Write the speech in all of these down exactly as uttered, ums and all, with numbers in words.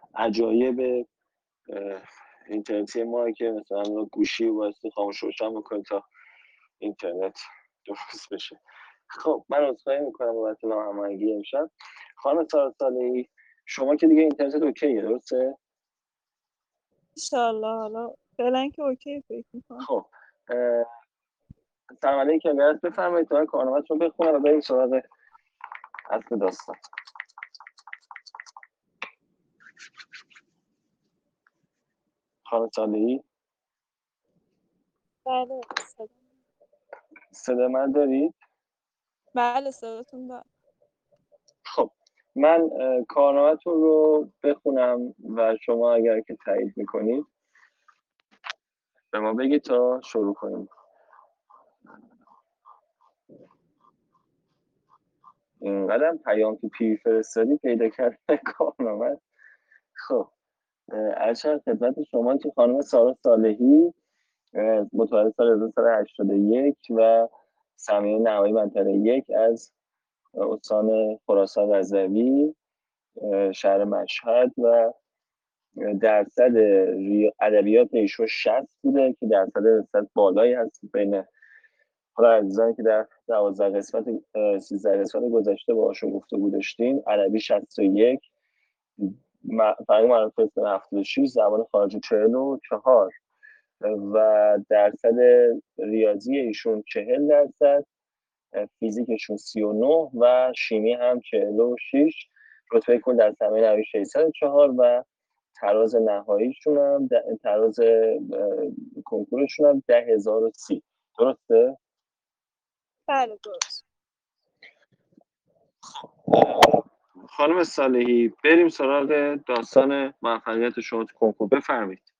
عجایب اینترنتی ما که مثلا گوشی واسه خاموش روشن بکنید تا اینترنت درست بشه. خب من عذرخواهی میکنم بابت ناهماهنگی امشب. خانم سارا صالحی شما که دیگه اینترنت اوکیه درسته؟ انشالله حالا فعلا که اوکی فکر میکنم. خب سلام علیکم، یاد بفرمایید تا کارنامه‌تون رو بخونم و بریم سراغ اصل داستان. خانم صالحی بله صدا صدا من دارید؟ بله صداتون دارم. خب من کارنامه‌تون رو بخونم و شما اگر که تایید میکنید به ما بگید تا شروع کنیم. اینقدر پیام تو پی فرستادی پیدا کردن کارنامه. خب ارشد خدمت شما که خانم سارا صالحی متولد سال هزار و سیصد و هشتاد و یک و سمیه نهایی منطقه یک از استان خراسان رضوی شهر مشهد و درصد ادبیات ایشون شصت بوده که درصد نسبت بالایی هست بین حالا عزیزانی که در دوازده قسمت سیزده قسمت گذشته باهاشون گفتگو داشتیم. عربی شصت و یک، فرهنگ معرفی اسلامی هفتاد و شش، زبان خارجی چهل و چهار و درصد ریاضی ایشون چهل درصد، فیزیکشون سی و نه و شیمی هم چهل و شش، رتبه کل در سمیه نهایی ششصد و چهار و تراز نهاییشون هم تراز کنکورشون هم ده هزار و سی. درسته؟ بله درست. خانم صالحی بریم سراغ داستان موفقیت شما تو کنکور. بفرمایید.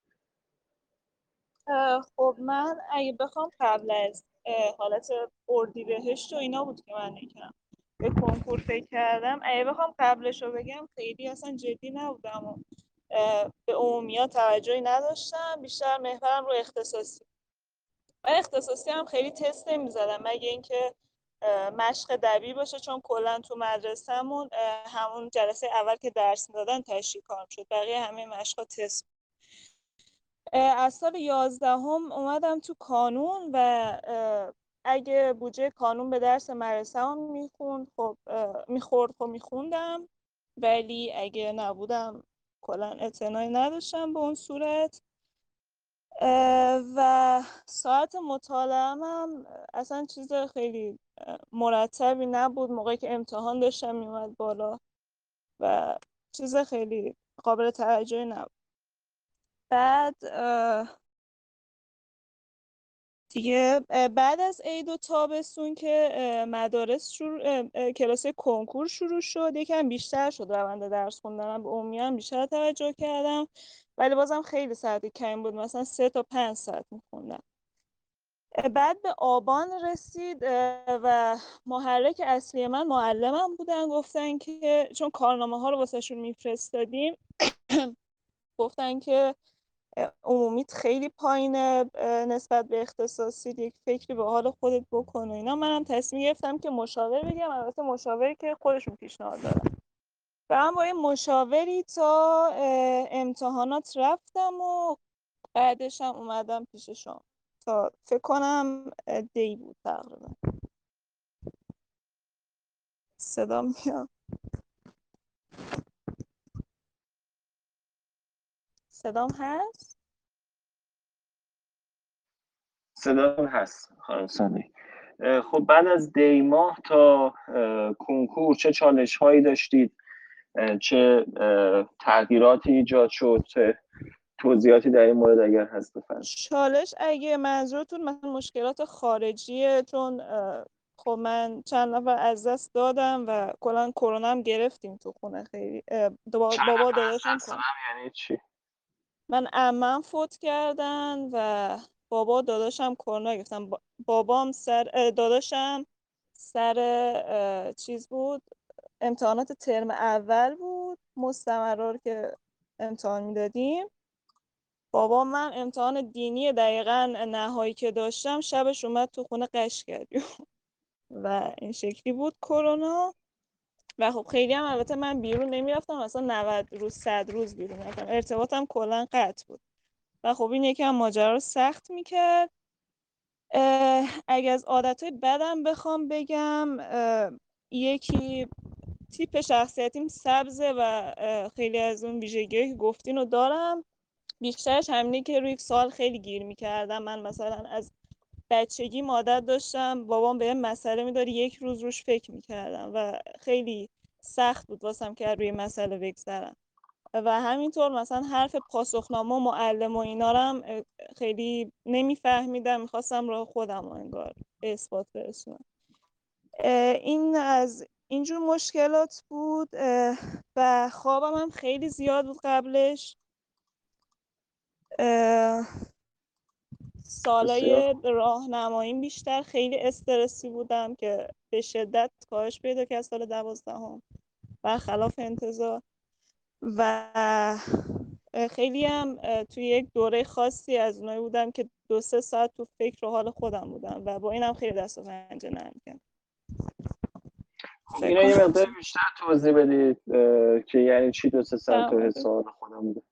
خب من اگه بخوام قبل از حالت اردیبهشت و اینا بود که من یکم به کنکور فکر کردم، اگه بخوام قبلش رو بگم خیلی اصلا جدی نبودم و به عمومیات توجهی نداشتم، بیشتر محورم رو اختصاصی و اختصاصی هم خیلی تست نمیزدم مگه اینکه مشق دبیر باشه، چون کلا تو مدرسه‌مون همون جلسه اول که درس میدادن تشریح کارم شد، بقیه همه مشقا تست. از سال یازدهم اومدم تو کانون و اگه بودجه کانون به درس مدرسه هم میخوند خب میخورد خب میخوندم، ولی اگه نبودم کلا اعتنایی نداشتم به اون صورت. و ساعت مطالعه‌م هم اصلا چیز خیلی مرتبی نبود، موقعی که امتحان داشتم میومد بالا و چیز خیلی قابل توجهی نبود. بعد دیگه بعد از عید و تابستون که مدارس شروع کلاس کنکور شروع شد، یکم بیشتر شد روند درس خوندنم، به عمومی هم بیشتر توجه کردم، ولی بازم خیلی ساعت کم بود، مثلا سه تا پنج ساعت میخوندم. بعد به آبان رسید و محرک اصلی من معلمم بودن، گفتن که چون کارنامه ها رو واسه شون میفرستادیم گفتن که عمومیت خیلی پایینه نسبت به اختصاصی، یک فکری به حال خودت بکن و اینا. منم تصمیم گرفتم که مشاور بگم، البته مشاوری که خودشون پیشنهاد دادن و من با یه مشاوری تا امتحانات رفتم و بعدش هم اومدم پیش شما تا فکر کنم دی بود تقریبا. صدا میاد؟ صدام هست؟ صدا هست خانم صالحی. خب بعد از دی ماه تا کنکور چه چالش هایی داشتید؟ چه تغییراتی ایجاد شد؟ چه توضیحاتی در این مورد اگر هست بفرمایید. چالش اگه منظورتون مثلا مشکلات خارجیه، چون خب من چند نفر از دست دادم و کلا کرونا هم گرفتیم تو خونه. خیلی بابا داداشم کن یعنی چی؟ من عمم فوت کردن و بابا داداشم کرونا گرفتن. بابام سر داداشم سر چیز بود، امتحانات ترم اول بود مستمرار که امتحان میدادیم. بابا من امتحان دینی دقیقا نهایی که داشتم شبش اومد تو خونه قش کردیم و این شکلی بود کرونا. و خب خیلی هم البته من بیرون نمیرفتم، مثلا نود روز صد روز بیرون رفتم، ارتباطم کلا قطع بود و خب این یکم ماجرا رو سخت میکرد. اگه از عادتهای بدم بخوام بگم، یکی تیپ شخصیتیم سبزه و خیلی از اون ویژگی‌هایی که گفتین رو دارم. بیشترش همینه که روی سوال خیلی گیر میکردم. من مثلا از بچگی عادت داشتم بابام بهم مسئله میداد یک روز روش فکر میکردم و خیلی سخت بود واسم که روی مسئله بگذرم و همینطور مثلا حرف پاسخنامه و معلم و اینا رو هم خیلی نمیفهمیدم، میخواستم راه خودم رو انگار به اثبات برسونم. این از اینجور مشکلات بود و خوابم هم خیلی زیاد بود قبلش. سالای راهنماییم بیشتر خیلی استرسی بودم که به شدت کاهش پیدا کرد سال دوازدهم برخلاف انتظار و خیلی هم توی یک دوره خاصی از اونایی بودم که دو سه ساعت تو فکر و حال خودم بودم و با اینم خیلی دست و پنجه نرم کردم. خب اینا یه مقدار بیشتر توضیح بدید که یعنی چی دو سه ساعت تو حساب خودم بوده.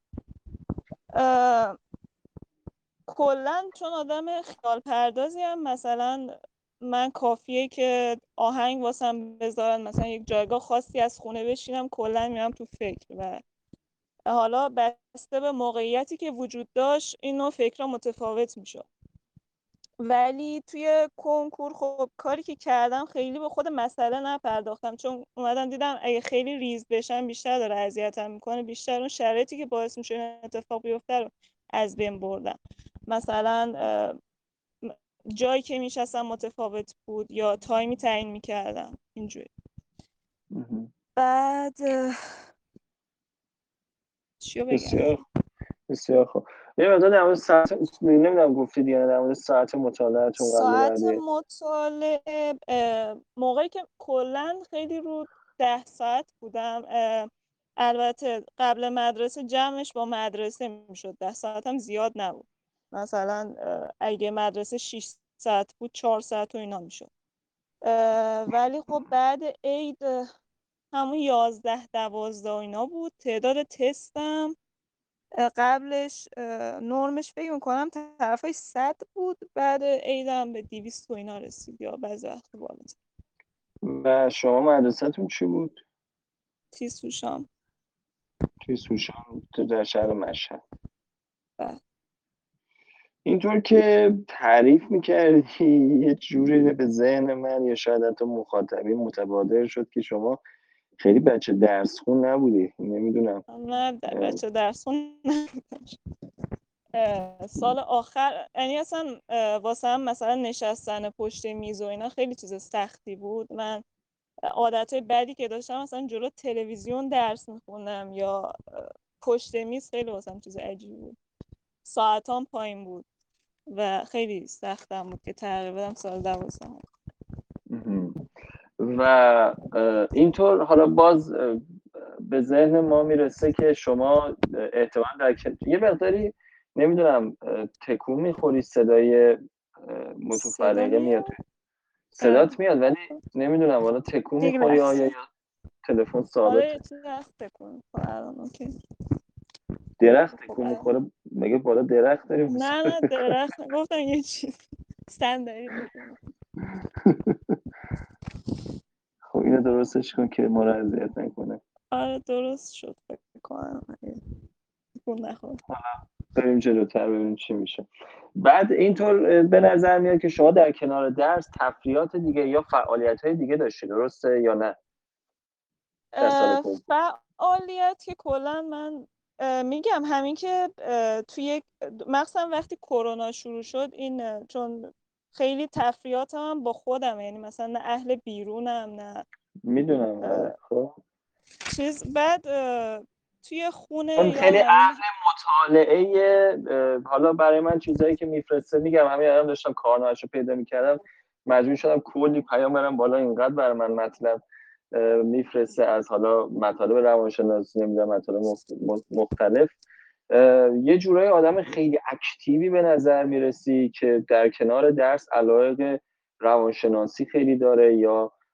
کلا چون آدم خیال پردازی هم، مثلا من کافیه که آهنگ واسم بذارن، مثلا یک جایگاه خاصی از خونه بشینم کلا میرم تو فکر و حالا بسته به موقعیتی که وجود داشت این نوع فکرها متفاوت میشد. ولی توی کنکور خب کاری که کردم خیلی به خود مسئله نپرداختم، چون اومدم دیدم اگه خیلی ریز بشم بیشتر داره اذیتم میکنه، بیشتر اون شرایطی که باعث میشه این اتفاق بیفته رو از بین بردم. مثلا جایی که میشستم متفاوت بود یا تایمی تعیین میکردم اینجوری. بعد چیو بگم؟ بسیار بسیار خوب. یه مقدار در مورد ساعت نمیدونم گفتید یا نه، در مورد ساعت مطالعه‌تون قبل ساعت بعدی. مطالعه موقعی که کلا خیلی رو ده ساعت بودم، البته قبل مدرسه جمعش با مدرسه میشد، ده ساعت هم زیاد نبود. مثلا اگه مدرسه شش ساعت بود چهار ساعت و اینا میشد. ولی خب بعد عید همون یازده دوازده و اینا بود. تعداد تستم قبلش نرمش فکر میکنم طرفای صد بود، بعد عیدم به دویست و اینا رسید یا بعضی وقت بالاتر. و شما مدرسه‌تون چی بود؟ تیزهوشان. تیزهوشان تو در شهر مشهد. بله. اینطور که تعریف میکردی یه جوری به ذهن من یا شاید حتی مخاطبین متبادر شد که شما خیلی بچه درس خون نبودی. نمیدونم. نه بچه درس خون نبودم. سال آخر یعنی اصلا واسه هم مثلا نشستن پشت میز و اینا خیلی چیز سختی بود. من عادتهای بدی که داشتم مثلا جلو تلویزیون درس میخوندم یا پشت میز، خیلی واسم چیز عجیبی بود. ساعتام پایین بود و خیلی سختم بود که تقریبا سال دوازدهم. و اینطور حالا باز به ذهن ما میرسه که شما احتمال در یه مقداری نمیدونم تکون میخوری، صدای متفرقه میاد، صدات میاد ولی نمیدونم حالا تکون میخوری آیا یا تلفن ثابته. آره چیز هست تکون میخوره. اوکی. درخت تکون میخوره مگه بالا درخت داریم؟ نه نه درخت گفتم یه چیز صندلی تکون. خب اینو درستش کن که ما رو اذیت نکنه. آره درست شد فکر کنم. تکون نخورد. بریم جلوتر ببینیم چی میشه. بعد اینطور به نظر میاد که شما در کنار درس تفریحات دیگه یا فعالیت‌های دیگه داشتی، درسته یا نه؟ فعالیت که کلا من میگم همین که توی مثلا وقتی کرونا شروع شد این چون خیلی تفریحاتم هم با خودم، یعنی مثلا نه اهل بیرونم نه میدونم. آره خب چیز بعد توی خونه اون یا خیلی همین اهل مطالعه. حالا برای من چیزایی که میفرسته میگم همین الان داشتم کارنامه‌شو پیدا میکردم مجبور شدم کلی پیام برم بالا، اینقدر برای من مطلب میفرسته از حالا مطالب روانشناسی نمیدونم مطالب مختلف. یه جورای آدم خیلی اکتیوی به نظر میرسی که در کنار درس علاقه روانشناسی خیلی داره یا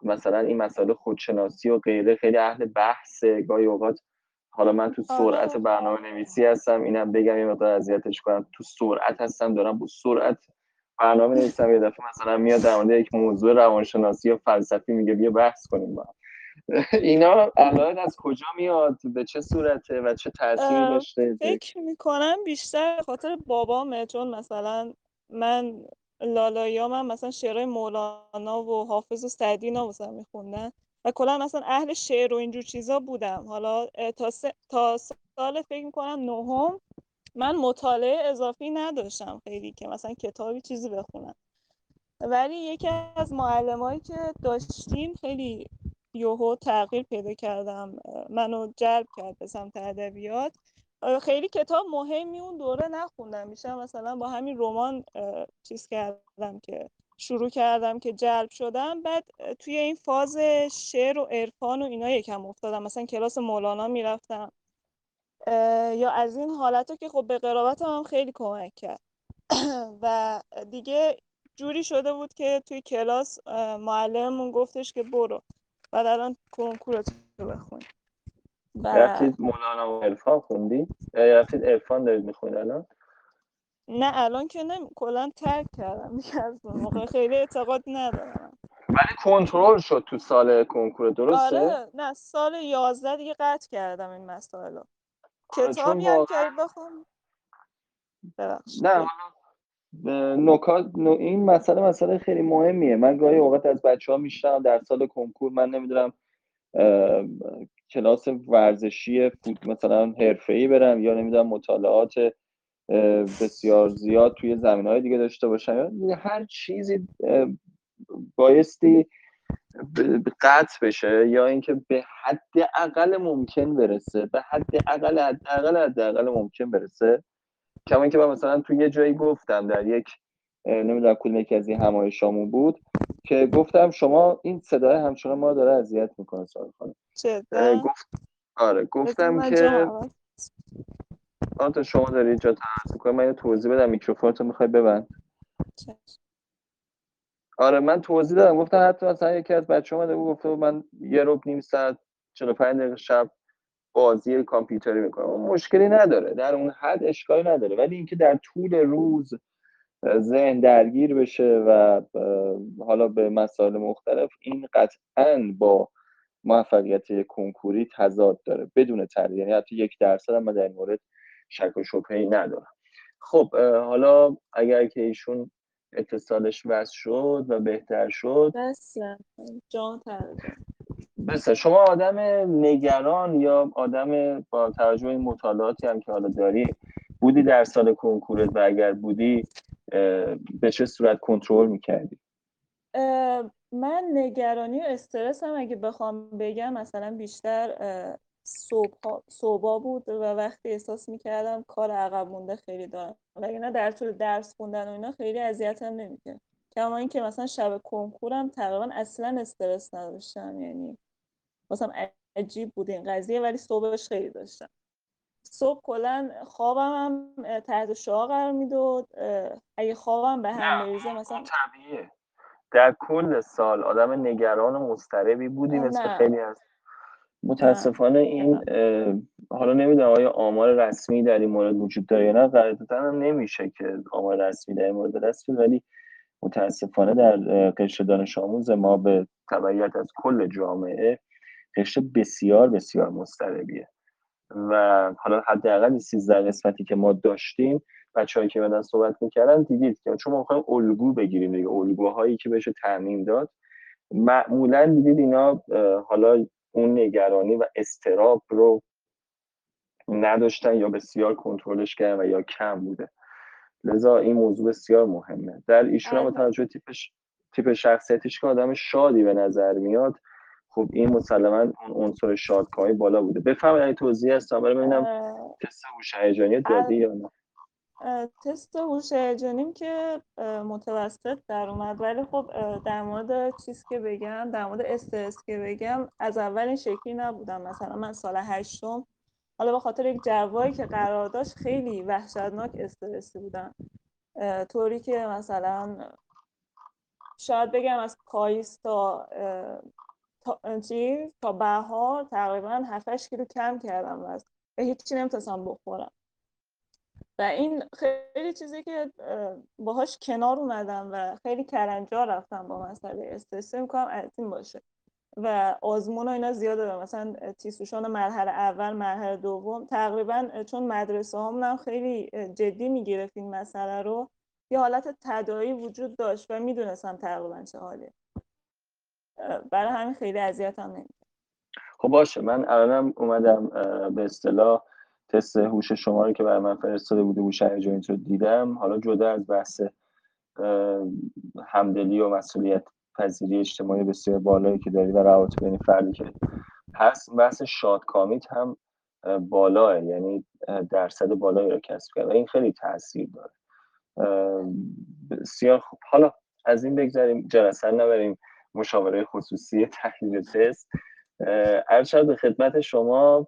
مثلا این مسائل خودشناسی و غیره خیلی اهل بحثه. گاهی اوقات حالا من تو سرعت آره برنامه نویسی هستم، اینم بگم یه مقدار اذیتش کنم، تو سرعت هستم دارم با سرعت برنامه نویسم، یه دفعه مثلا میاد در مورد یک موضوع روانشناسی یا فلسفی میگه بیا بحث کنیم با هم. اینا علایق از کجا میاد، به چه صورته و چه تأثیری داشته؟ فکر میکنم بیشتر به خاطر بابامه، چون مثلا من لالاییام مثلا شعرهای مولانا و حافظ و سعدی اینا مثلا میخوندن و کلا مثلا اهل شعر و اینجور چیزا بودم. حالا تا, س... تا سال فکر میکنم نهم من مطالعه اضافی نداشتم خیلی که مثلا کتابی چیزی بخونم، ولی یکی از معلمایی که داشتیم خیلی یوهو تغییر پیدا کردم، منو جلب کرد به سمت ادبیات. خیلی کتاب مهمی اون دوره نخوندم، بیشتر مثلا با همین رمان چیز کردم که شروع کردم که جلب شدم. بعد توی این فاز شعر و عرفان و اینا یکم افتادم، مثلا کلاس مولانا میرفتم یا از این حالتا که خب به قرائتم هم خیلی کمک کرد. و دیگه جوری شده بود که توی کلاس معلممون گفتش که برو بعد الان کنکورت رو بخون. و رفتید مولانا و عرفان خوندی؟ رفتید عرفان دارید میخونید الان؟ نه الان که نه، کلا ترک کردم دیگه، از اون موقع خیلی اعتقاد ندارم. ولی کنترل شد تو سال کنکور، درسته؟ آره نه سال یازده دیگه قطع کردم این مسائل رو. آره چون کتابی هم که واقعا بخوام ببخشید نه نکات نو این مسئله مسئله خیلی مهمیه. من گاهی اوقات از بچه ها میشنم در سال کنکور من نمیدونم کلاس ورزشی مثلا حرفه‌ای برم یا نمیدونم مطالعات بسیار زیاد توی زمینه‌های دیگه داشته باشم، یا هر چیزی بایستی قطع بشه یا اینکه به حد اقل ممکن برسه، به حد اقل حد اقل حد اقل ممکن برسه. کما اینکه من مثلا تو یه جایی گفتم در یک نمیدونم کدوم یکی از این همایشامون بود که گفتم شما این صدای همچنان ما داره اذیت میکنه سوال خانم. جدا گفت آره گفتم من جام که عوض. آره شما داری اینجا تمرین میکنی، من یه توضیح بدم، میکروفونتو میخوای ببند. آره من توضیح دادم، گفتم حتی مثلا یکی از بچه‌ها اومده بود گفته من یه ربع نیم ساعت چهل و پنج دقیقه شب بازی کامپیوتری میکنم، مشکلی نداره، در اون حد اشکالی نداره. ولی اینکه در طول روز ذهن درگیر بشه و حالا به مسائل مختلف، این قطعاً با موفقیت کنکوری تضاد داره بدون تردید، یعنی حتی یک درصد هم من در این مورد شک و شبهه‌ای ندارم. خب حالا اگر که ایشون اتصالش وصل شد و بهتر شد، بس جان تره. بسه شما آدم نگران یا آدم با توجه این مطالعاتی هم که حالا داری بودی در سال کنکورت و اگر بودی به چه صورت کنترل میکردی؟ من نگرانی و استرس هم اگه بخوام بگم مثلا بیشتر صبح صبح بود و وقتی احساس میکردم کار عقب مونده خیلی دارم، وگرنه در طول درس خوندن و اینا خیلی اذیتم نمیکنه. کما اینکه مثلا شب کنکورم تقریبا اصلا استرس نداشتم، یعنی مثلا عجیب بود این قضیه، ولی صبحش خیلی داشتم. صبح کلا خوابم هم تحت شعاع قرار میداد، اگه خوابم به هم بریزه مثلا طبیعیه. در کل سال آدم نگران و مضطربی بودی مثل نه خیلی از نه متاسفانه این حالا نمیدونم آیا آمار رسمی در این مورد وجود داره یا نه، قاعدتا هم نمیشه که آمار رسمی در این مورد دست بیاد، ولی متاسفانه در قشر دانش آموز ما به تبعیت از کل جامعه قشر بسیار بسیار مضطربیه و حالا حداقل سیزده قسمتی که ما داشتیم بچه‌هایی که بعدن صحبت میکردن دیدید که چون ما می‌خوایم الگو بگیریم دیگه، الگوهایی که بهش تعمیم داد، معمولا دیدید اینا حالا اون نگرانی و استراب رو نداشتن یا بسیار کنترلش کردن و یا کم بوده. لذا این موضوع بسیار مهمه. در ایشون هم توجه تیپش تیپ شخصیتیش که آدم شادی به نظر میاد، خب این مسلما اون عنصر شادکامی بالا بوده. بفرمایید اگه توضیح هست برای ببینم تست هوش هیجانی دادی یا نه. تست هوش هیجانیم که متوسط در اومد، ولی خب در مورد چیز که بگم، در مورد استرس که بگم، از اول این شکلی نبودم. مثلا من سال هشتم حالا به خاطر یک جوایی که قرار داشت خیلی وحشتناک استرسی بودم، طوری که مثلا شاید بگم از پاییز تا تا چی تا بهار تقریبا هفت هشت کیلو کم کردم وزن و هیچی نمیتونستم بخورم و این خیلی چیزی که باهاش کنار اومدم و خیلی کلنجار رفتم با مسئله استرس. میکنم از این باشه و آزمون و اینا زیاده دارم، مثلا تیسوشان مرحله اول مرحله دوم تقریبا، چون مدرسه هم خیلی جدی میگرفت این مسئله رو، یه حالت تداعی وجود داشت و میدونستم تقریبا چه حاله، برای همین خیلی اذیتم نمی‌کرد. خب باشه، من الانم اومدم به اصطلاح تست هوش شما رو که برای من فرستاده بودی، هوش هیجانی رو دیدم. حالا جدا از بحث همدلی و مسئولیت پذیری اجتماعی بسیار بالایی که داری و روابط بین فردی که هست، بحث شادکامیت هم بالاه، یعنی درصد بالایی رو کسب کرد و این خیلی تاثیر داره. بسیار خوب، حالا از این بگذاریم، جلسه نبریم مشاوره خصوصی تحلیل تست. ارشد به خدمت شما.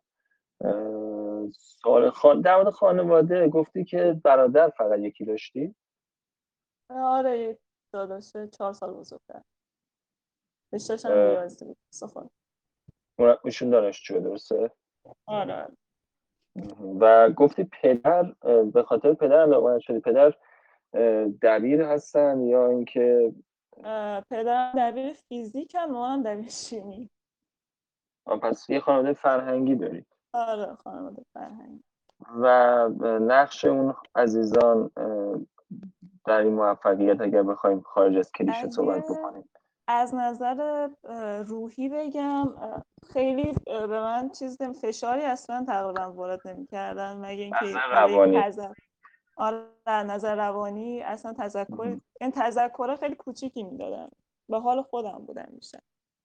سوال خان... در مورد خانواده گفتی که برادر فقط یکی داشتی؟ آره، یک داداشه چهار سال بزرگتر، رشته‌ش هم ریاضی بود. سخن ایشون دانشجوه، درسته؟ آره. و گفتی پدر به خاطر پدر علاقه‌مند شدی. پدر دبیر هستن یا اینکه؟ پدرم دبیر فیزیک هم، مامانم دبیر شیمی. پس یه خانواده فرهنگی داری. آره، خانواده فرهنگی. و نقش اون عزیزان در این موفقیت اگر بخوایم خارج از کلیشه صحبت بکنیم، از نظر روحی بگم خیلی به من چیز فشاری اصلا تقریبا وارد نمی‌کردن، مگه اینکه برای تذکر. آره، نظر روانی اصلا تذکر این تذکر خیلی کوچیکی میدادن، به حال خودم بودم میشه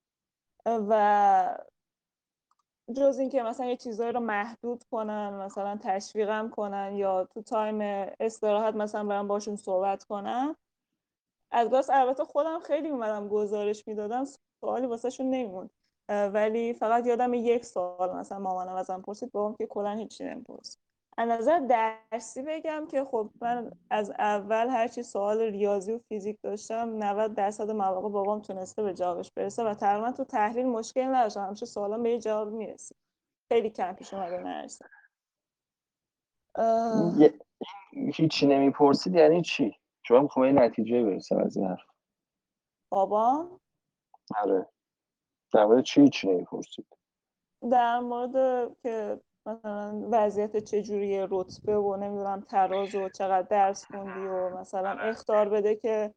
و جز این که مثلا یه چیزایی رو محدود کنن، مثلا تشویقم کنن یا تو تایم استراحت مثلا برام باشون صحبت کنن. از بس البته خودم خیلی اومدم گزارش میدادم، سوالی واسه شون نمیموند، ولی فقط یادم یک سوال مثلا مامانم ازم پرسید، بابام که کلا هیچی نمیپرسید. از نظر درسی بگم که خب من از اول هرچی سوال ریاضی و فیزیک داشتم نود درصد مواقع بابام تونسته به جوابش برسه و تقریبا تو تحلیل مشکل نداشتم، همیشه سوالام به یه جواب میرسید. خیلی کم پیش اومده نرسید. اه... هیچی نمیپرسید یعنی چی؟ چون میخوام یه نتیجه برسم از این حرف. بابام؟ آره، در مورد چی هیچی نمیپرسید؟ در مورد که مثلا وضعیت چجوریه، رتبه و نمیدونم تراز و چقدر درس خوندی و مثلا اخطار بده که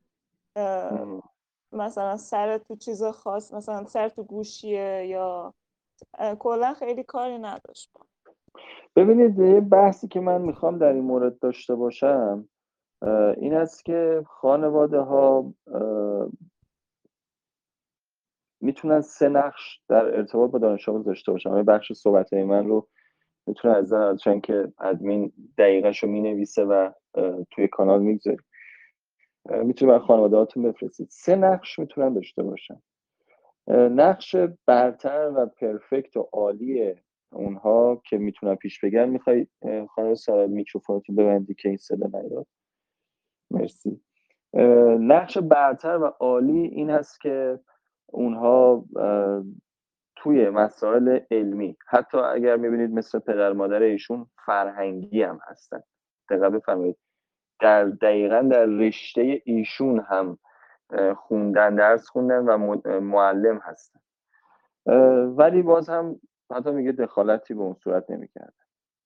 مثلا سر تو چیز خاص، مثلا سر تو گوشیه یا کلا خیلی کاری نداشت. ببینید، یه بحثی که من میخوام در این مورد داشته باشم این است که خانواده ها میتونن سه نقش در ارتباط با دانش آموز داشته باشن. همه بخش صحبتهای من رو میتونه از زن چون که ادمین دقیقش رو مینویسه و توی کانال میگذاری، میتونه بر خانواده هاتون بفرستید. سه نقش میتونن داشته باشن. نقش برتر و پرفکت و عالی اونها که میتونن پیش بگن، میخوای خانم سارا میکروفونتو ببندی که این صدا نیاد؟ مرسی. نقش برتر و عالی این هست که اونها توی مسائل علمی، حتی اگر میبینید مثل پدر مادر ایشون فرهنگی هم هستن، دقیقا بفرمایید در دقیقا در رشته ایشون هم خوندن، درس خوندن و معلم هستن، ولی باز هم حتی میگه دخالتی به اون صورت نمیکردن.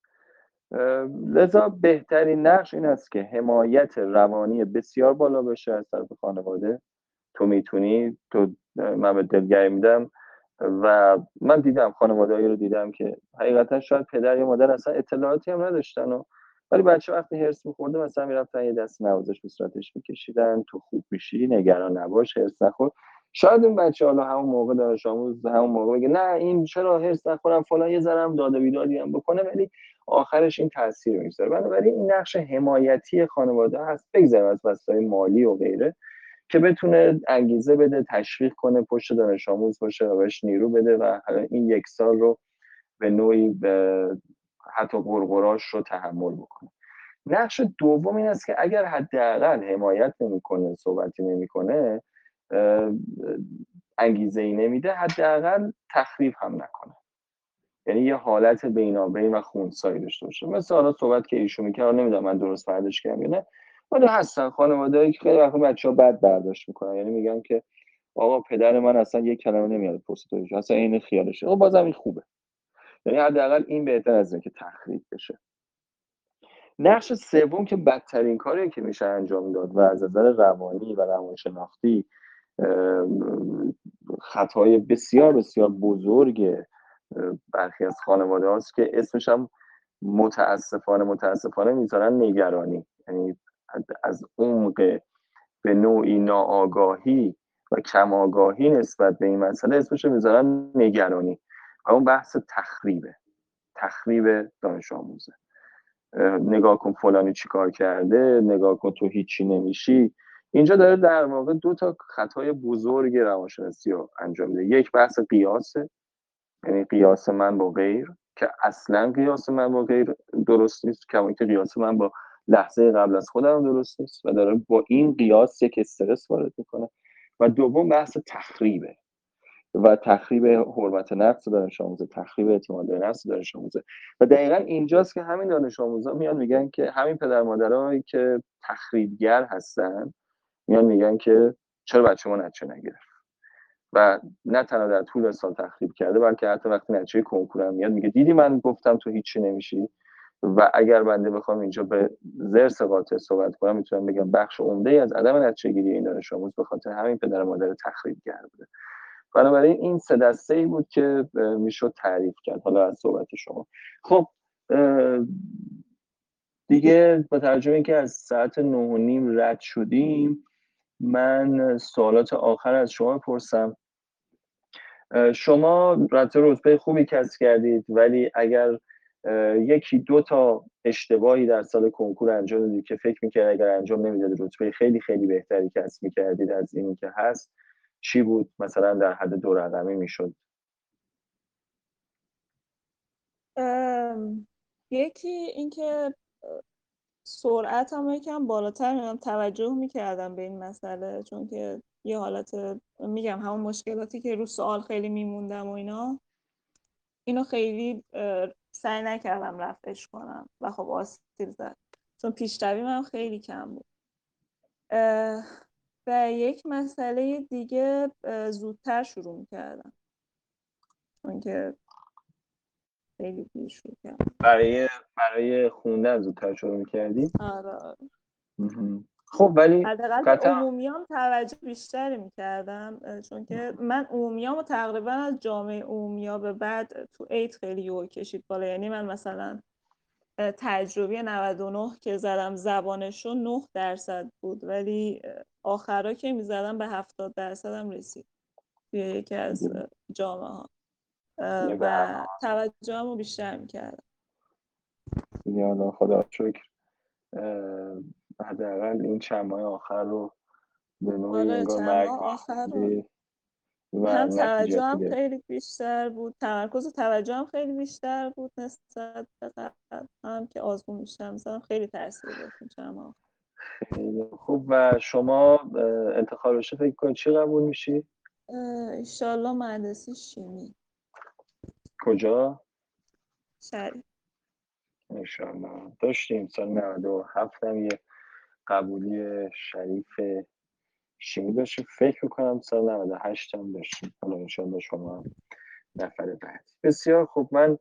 لذا بهترین نقش این است که حمایت روانی بسیار بالا بشه از طرف خانواده. تو میتونی، تو من به دلگرمی میدم و من دیدم خانواده‌ای رو دیدم که حقیقتا شاید پدر یا مادر اصلا اطلاعاتی هم نداشتن و ولی بچه وقتی هرس می‌خورده مثلا میرفتن یه دست نوازش به صورتش میکشیدن، تو خوب میشی، نگران نباش، هرس نخور. شاید اون بچه حالا همون موقع دانش آموز همون موقع بگه نه این چرا هرس نخورم فلان، یه ذره هم داد و بیدادی هم بکنه، ولی آخرش این تاثیر میذاره. بنابراین این نقش حمایتی خانواده هست، بگذار از وسایل مالی و غیره، که بتونه انگیزه بده، تشویق کنه، پشت دانش آموز باشه و بهش نیرو بده و این یک سال رو به نوعی به حتی غرغراش رو تحمل بکنه. نقش دوم این است که اگر حداقل حمایت نمیکنه، صحبتی نمیکنه، انگیزه‌ای نمیده، حداقل تخریب هم نکنه. یعنی یه حالت بینابین و خونسایی داشته باشه. مثل حالا صحبت که ایشون می‌کرد، نمیدونم من درست فردش کردم یا نه، ولی هستن خانواده‌ای که خیلی وقتا بچه‌ها بد برداشت میکنن، یعنی میگن که آقا پدر من اصلا یک کلمه نمیاد پست توش، اصلا این خیالشه. خب بازم این خوبه، یعنی حداقل این بهتر از اینه که تخریب بشه. نقش سوم که بدترین کاریه که میشه انجام داد و از نظر روانی و روانشناختی خطای بسیار بسیار بزرگ برخی از خانواده هاست که اسمش هم متاسفانه متاسفانه میذارن نگرانی. یعنی از عمق به نوعی ناآگاهی و کم آگاهی نسبت به این مسئله اسمش رو میذارن نگرانی و اون بحث تخریبه، تخریب دانش آموزه. نگاه کن فلانی چی کار کرده، نگاه کن تو هیچی نمیشی. اینجا داره در واقع دو تا خطای بزرگ روانشناسی رو انجام میده. یک بحث قیاسه، یعنی قیاس من با غیر، که اصلا قیاس من با غیر درست نیست، کما که قیاس من با لحظه قبل از خودم درست نیست و داره با این قیاس یک استرس وارد میکنه. و دوم بحث تخریبه و تخریب حرمت نفس دانش آموزه، تخریب اعتماد به نفس دانش آموزه. و دقیقاً اینجاست که همین دانش آموزا میان میگن که همین پدر مادرایی که تخریبگر هستن میان میگن که چرا بچه ما نتیجه نگرفت و نه تنها در طول سال تخریب کرده، بلکه حتی وقتی نتیجه کنکور هم میاد میگه دیدی من گفتم تو هیچی نمیشی. و اگر بنده بخوام اینجا به زرس قاطع صحبت کنم، میتونم بگم بخش عمده‌ای از عدم نتیجه گیری این دانش آموز به خاطر همین پدر مادر تخریبگر بوده. بنابراین این سه دسته‌ای بود که میشد تعریف کرد حالا از صحبت شما. خب دیگه با توجه به اینکه از ساعت نه و نیم رد شدیم، من سوالات آخر از شما بپرسم. شما رتبه رتبه خوبی کسب کردید، ولی اگر یکی دو تا اشتباهی در سال کنکور انجام دادید که فکر می‌کردید اگر انجام نمیدادید رتبه خیلی خیلی بهتری کسب می‌کردید از اینی که هست، چی بود؟ مثلا در حد دو رقمی میشد. یکی اینکه سرعت هم یکم بالاتر میدم، توجه میکردم به این مسئله، چون که یه حالت میگم همون مشکلاتی که رو سوال خیلی میموندم و اینا اینو خیلی سعی نکردم رفعش کنم و خب آسیب زد، چون پیشروی من خیلی کم بود. و یک مسئله دیگه زودتر شروع میکردم، چون که خیلی دیر شروع کردم. برای برای خوندن زودتر شروع میکردی؟ آره. خب ولی حداقل به عمومیام توجه بیشتری میکردم، چون که من عمومیامو تقریبا از جامعه عمومیا به بعد تو ایت خیلی یو کشید بالا. یعنی من مثلا تجربه نود و نه که زدم زبانشون نه درصد بود، ولی آخرا که میزدم به هفتاد درصدم رسید توی یکی از جامعه ها و توجهمو بیشتر میکردم. یالا خدا شکر حداقل این چند ماه آخر رو به نوعی آره انگار چند مرگ ماه آخر رو و هم توجه هم نتیجه خیلی بیشتر بود، تمرکز و توجه هم خیلی بیشتر بود نسبت به قبل، هم که آزمون بیشتر می‌زدم. خیلی تاثیر داشت چند ماه. خیلی خوب. و شما انتخاب رشته فکر کنید چی قبول میشی؟ انشالله مهندسی شیمی. کجا؟ شریف. انشالله. داشتیم سال نود و هفت هم یه قبولی شریف شیمی داشتیم، فکر کنم سال نود و هشت هم داشتیم. حالا انشالله شما نفر بعد. بسیار خوب. من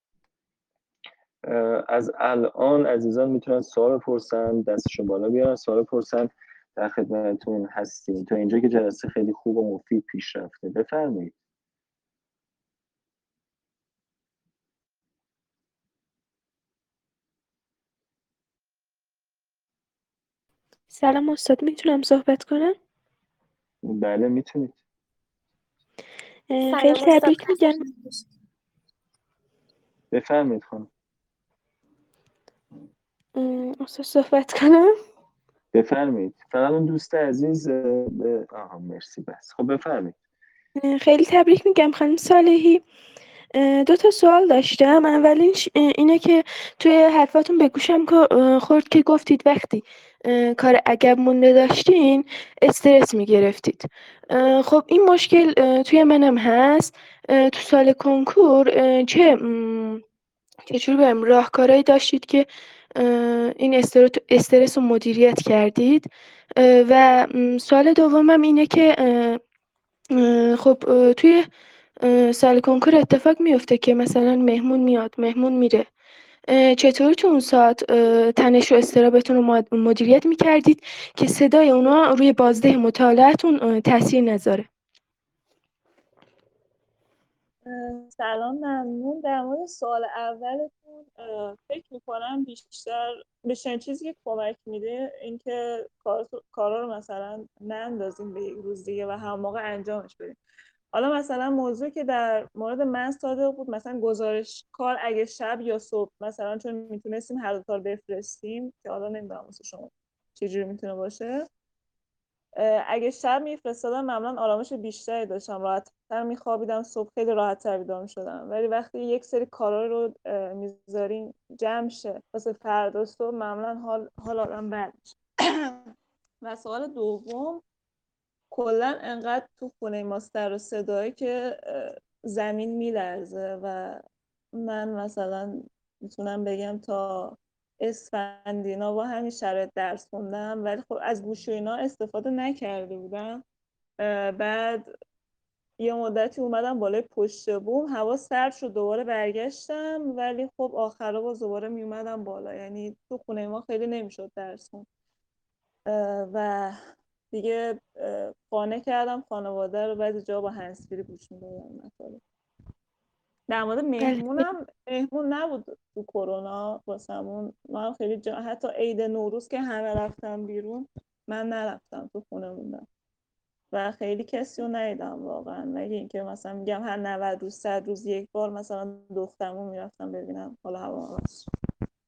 از الان عزیزان میتونن سوال بپرسن، دستشون بالا بیارن سوال بپرسن، در خدمتتون هستیم. تا اینجا که جلسه خیلی خوب و مفید پیش رفته. بفرمایید. سلام استاد، میتونم صحبت کنم؟ بله میتونید. خیلی تبریک میگم. بفرمایید خانم. استاد صحبت کنم؟ بفرمایید. فقط اون دوست عزیز آها مرسی بس. خب بفرمایید. خیلی تبریک میگم خانم صالحی. اه، دو تا سوال داشتم. اولینش اه، اینه که توی حرفاتون به گوشم که- اه، خورد که گفتید وقتی اه، کار عقب مونده داشتین استرس میگرفتید. خب این مشکل اه، توی منم هست. اه، تو سال کنکور اه، چه م، چجوری بگم راهکارهایی داشتید که اه، این استرس استرس رو مدیریت کردید؟ اه، و م، سوال دومم اینه که اه، اه، خب اه، توی اه، سال کنکور اتفاق میفته که مثلا مهمون میاد مهمون میره. اه، چطور تو اون ساعت اه، تنش و اضطرابتون رو مد- مدیریت میکردید که صدای اونا روی بازده مطالعتون اه، تاثیر نذاره؟ اه، سلام، ممنون. در مورد سوال اولتون اه، فکر میکنم بیشتر به چنین چیزی که کمک میده اینکه کار کارا رو مثلا نندازیم به یک روز دیگه و هم موقع انجامش بدیم. حالا مثلا موضوعی که در مورد من صادق بود، مثلا گزارش کار اگه شب یا صبح، مثلا چون میتونستیم هر دو تا رو بفرستیم که حالا نمیدونم واسه شما چجوری میتونه باشه. اه، اگه شب میفرستادم معمولا آرامش بیشتری داشتم، راحت‌تر میخوابیدم، صبح خیلی راحت‌تر بیدار میشدم. ولی وقتی یک سری کارا رو اه، میذارین جمع شه واسه فردا صبح، معمولا حال حال آدم بد میشه. و سوال دوم، کلا انقدر تو خونه ما سر و صدایی که اه، زمین میلرزه و من مثلا میتونم بگم تا اسفندینا با همین شرایط درس خوندم، ولی خب از گوشی و اینا استفاده نکرده بودم. اه، بعد یه مدتی اومدم بالای پشت بوم، هوا سرد شد، دوباره برگشتم، ولی خب آخرها باز دوباره میومدم بالا. یعنی تو خونه ما خیلی نمیشد درس خوند. اه، و دیگه اه، قانع کردم خانواده رو، بعضی جا با هنسفیری گوش میدادم مطالب. در مورد بله. مهمونم، مهمون نبود تو کرونا واسمون. من خیلی جا... حتی عید نوروز که همه رفتم بیرون، من نرفتم، تو خونه موندم و خیلی کسی رو ندیدم واقعا. مگه اینکه مثلا میگم هر نود روز صد روز یک بار مثلا دخترمو میرفتم ببینم حالا هوا عوض شد.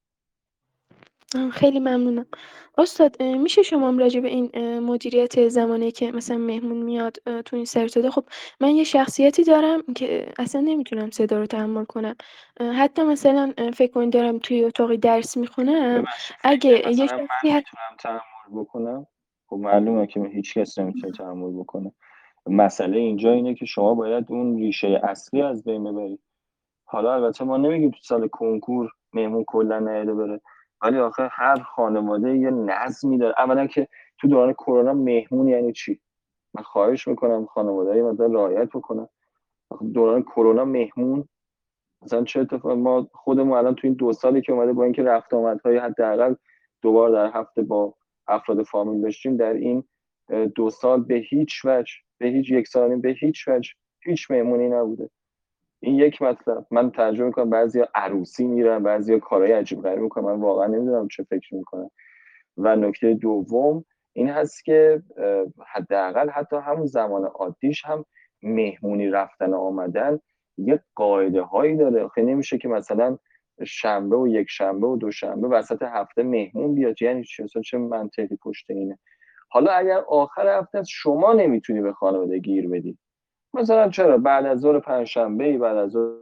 آه، خیلی ممنونم. استاد اه، میشه شما هم راجع به این اه، مدیریت زمانی که مثلا مهمون میاد اه، تو این سر صدا؟ خب من یه شخصیتی دارم که اصلا نمیتونم صدا رو تحمل کنم. اه، حتی مثلا اه، فکر کنید دارم توی اتاقی درس میخونم، ببخشید، فکر اگه یه مثلا من شخصی هست. میتونم تحمل بکنم؟ خب معلومه که هیچ کس نمیتونه تحمل بکنه. مسئله اینجا اینه که شما باید اون ریشه اصلی از بین ببرید. حالا البته ما نمیگیم تو سال کنکور مهمون کلا نیاده بره، ولی آخه هر خانواده یه نظمی داره. اولا که تو دوران کرونا مهمون یعنی چی؟ من خواهش میکنم خانواده یه مقدار رعایت بکنن. آخه دوران کرونا مهمون مثلا چه اتفاق، ما خودمون الان تو این دو سالی که اومده با اینکه رفت آمدهای حداقل دوبار در هفته با افراد فامیل داشتیم، در این دو سال به هیچ وجه، به هیچ یک سال به هیچ وجه هیچ مهمونی نبوده. این یک مطلب. من ترجمه میکنم، بعضیا عروسی میرن، بعضیا کارهای عجیب غریب میکنن، من واقعا نمیدونم چه فکر میکنن. و نکته دوم این هست که حداقل حتی همون زمان عادیش هم مهمونی رفتن و آمدن یه قاعده هایی داره. خیلی نمیشه که مثلا شنبه و یک شنبه و دوشنبه وسط هفته مهمون بیاد. یعنی چی؟ اصلا چه منطقی پشت اینه؟ حالا اگر آخر هفته شما نمیتونی به خانواده گیر بدی، مثلا چرا بعد از ظهر پنجشنبه، بعد از ظهر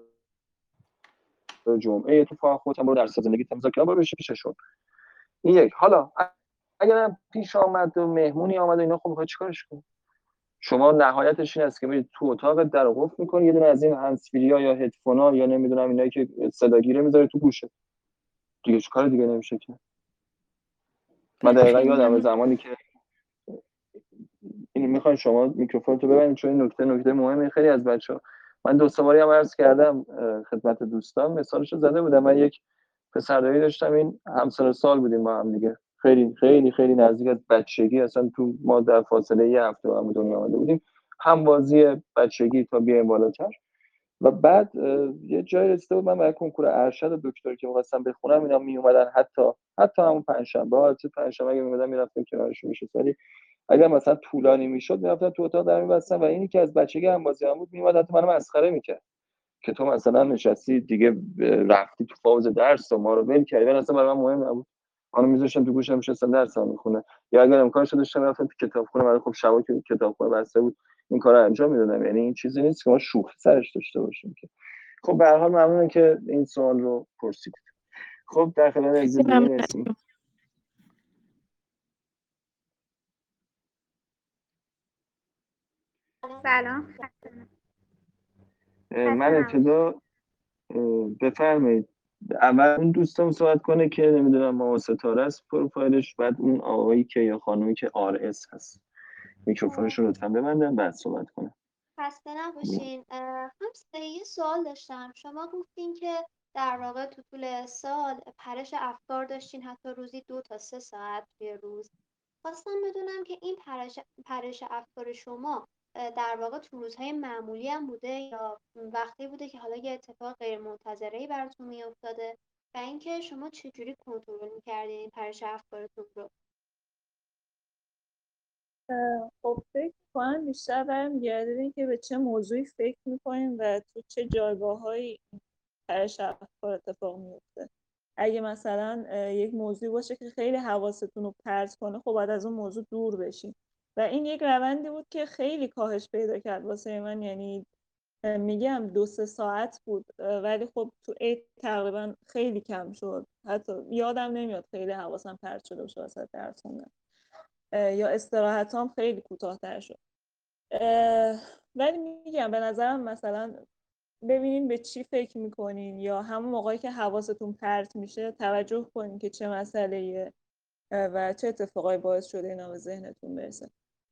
جمعه، تو فاهم خودت برو درس زندگی تمیز کردن، برو بشی پیششون. این یک. حالا اگر پیش آمد و مهمونی آمد و اینا، خب میخوای چیکارش کنی؟ شما نهایتش این است که میرید تو اتاق، در رو قفل می‌کنی، یه دونه از این هندزفری‌ها یا هدفونا یا نمیدونم اینایی که صداگیره میذاری تو گوشه. دیگه چیکار دیگه نمیشه که. من بله، دقیقا خیلی یادم ممنون. زمانی که این میخواین شما میکروفون تو ببرید، چون این نکته نکته مهمه. خیلی از بچه‌ها، من دو سه باری هم عرض کردم خدمت دوستان، مثالشو زده بودم. من یک پسردایی داشتم، این همسر سال بودیم با هم دیگه، خیلی خیلی خیلی نزدیک از بچگی. اصلا تو ما در فاصله یه هفته با هم دنیا آمده بودیم، هم بازی بچگی تا بیایم بالاتر. و بعد یه جایی رسیده بود من برای کنکور ارشد و دکتری که می‌خواستم بخونم، اینا می اومدن حتی حتی همون پنجشنبه ها، چه پنجشنبه اگه می‌اومدن میرفتم کنارشون میشه. ولی اگر مثلا طولانی میشد میرفتن تو اتاق در می‌بستن و اینی که از بچگی هم بازی هم بود میومد حتی منو مسخره میکرد که تو مثلا نشستی دیگه رفتی تو فاز درس و ما رو ول کردی. ولی اصلا برای من مهم نبود. منو میذاشتم تو گوشم نشستم درسم میخونه، یا اگر امکانش داشتم رفتم تو کتابخونه. ولی خب شبا که کتابخونه بسته بود این کارو انجام میدادم. یعنی این چیزی نیست که ما شوخی سرش داشته باشیم که. خب به هر حال ممنونم که این سوال رو پرسیدید. خب در خلال خیلی اجازه ممنون از مرسی. سلام. من ابتدا بفرمایید اول اون دوستم صحبت کنه که نمیدونم ما ستاره است پروفایلش، بعد اون آقایی که یا خانومی که آر اس هست میکروفونش رو لطفا ببندن بعد صحبت کنه. خسته نباشین. هم یه سوال داشتم. شما گفتین که در واقع تو طول سال پرش افکار داشتین حتی روزی دو تا سه ساعت توی روز. خواستم بدونم که این پرش, پرش افکار شما در واقع تو روزهای معمولی هم بوده یا وقتی بوده که حالا یه اتفاق غیر منتظره‌ای براتون میافتاده و اینکه شما چجوری کنترل می‌کردین این پرش افکارتون رو؟ خب فکر کنم بیشتر برمیگرده که به چه موضوعی فکر میکنیم و تو چه جایگاه‌هایی پرش افکار اتفاق میفته. اگه مثلا یک موضوعی باشه که خیلی حواستون رو پرت کنه، خب باید از اون موضوع دور بشین و این یک روندی بود که خیلی کاهش پیدا کرد واسه من. یعنی میگم دو سه ساعت بود ولی خب تو عید تقریبا خیلی کم شد، حتی یادم نمیاد خیلی حواسم پرت شده باشه واسه درس خوندن یا استراحت هم خیلی کوتاه‌تر شد. ولی میگم به نظرم مثلا ببینین به چی فکر میکنین یا همون موقعی که حواستون پرت میشه توجه کنین که چه مسئله‌ایه و چه اتفاقایی باعث شده اینا به ذهنتون برسه.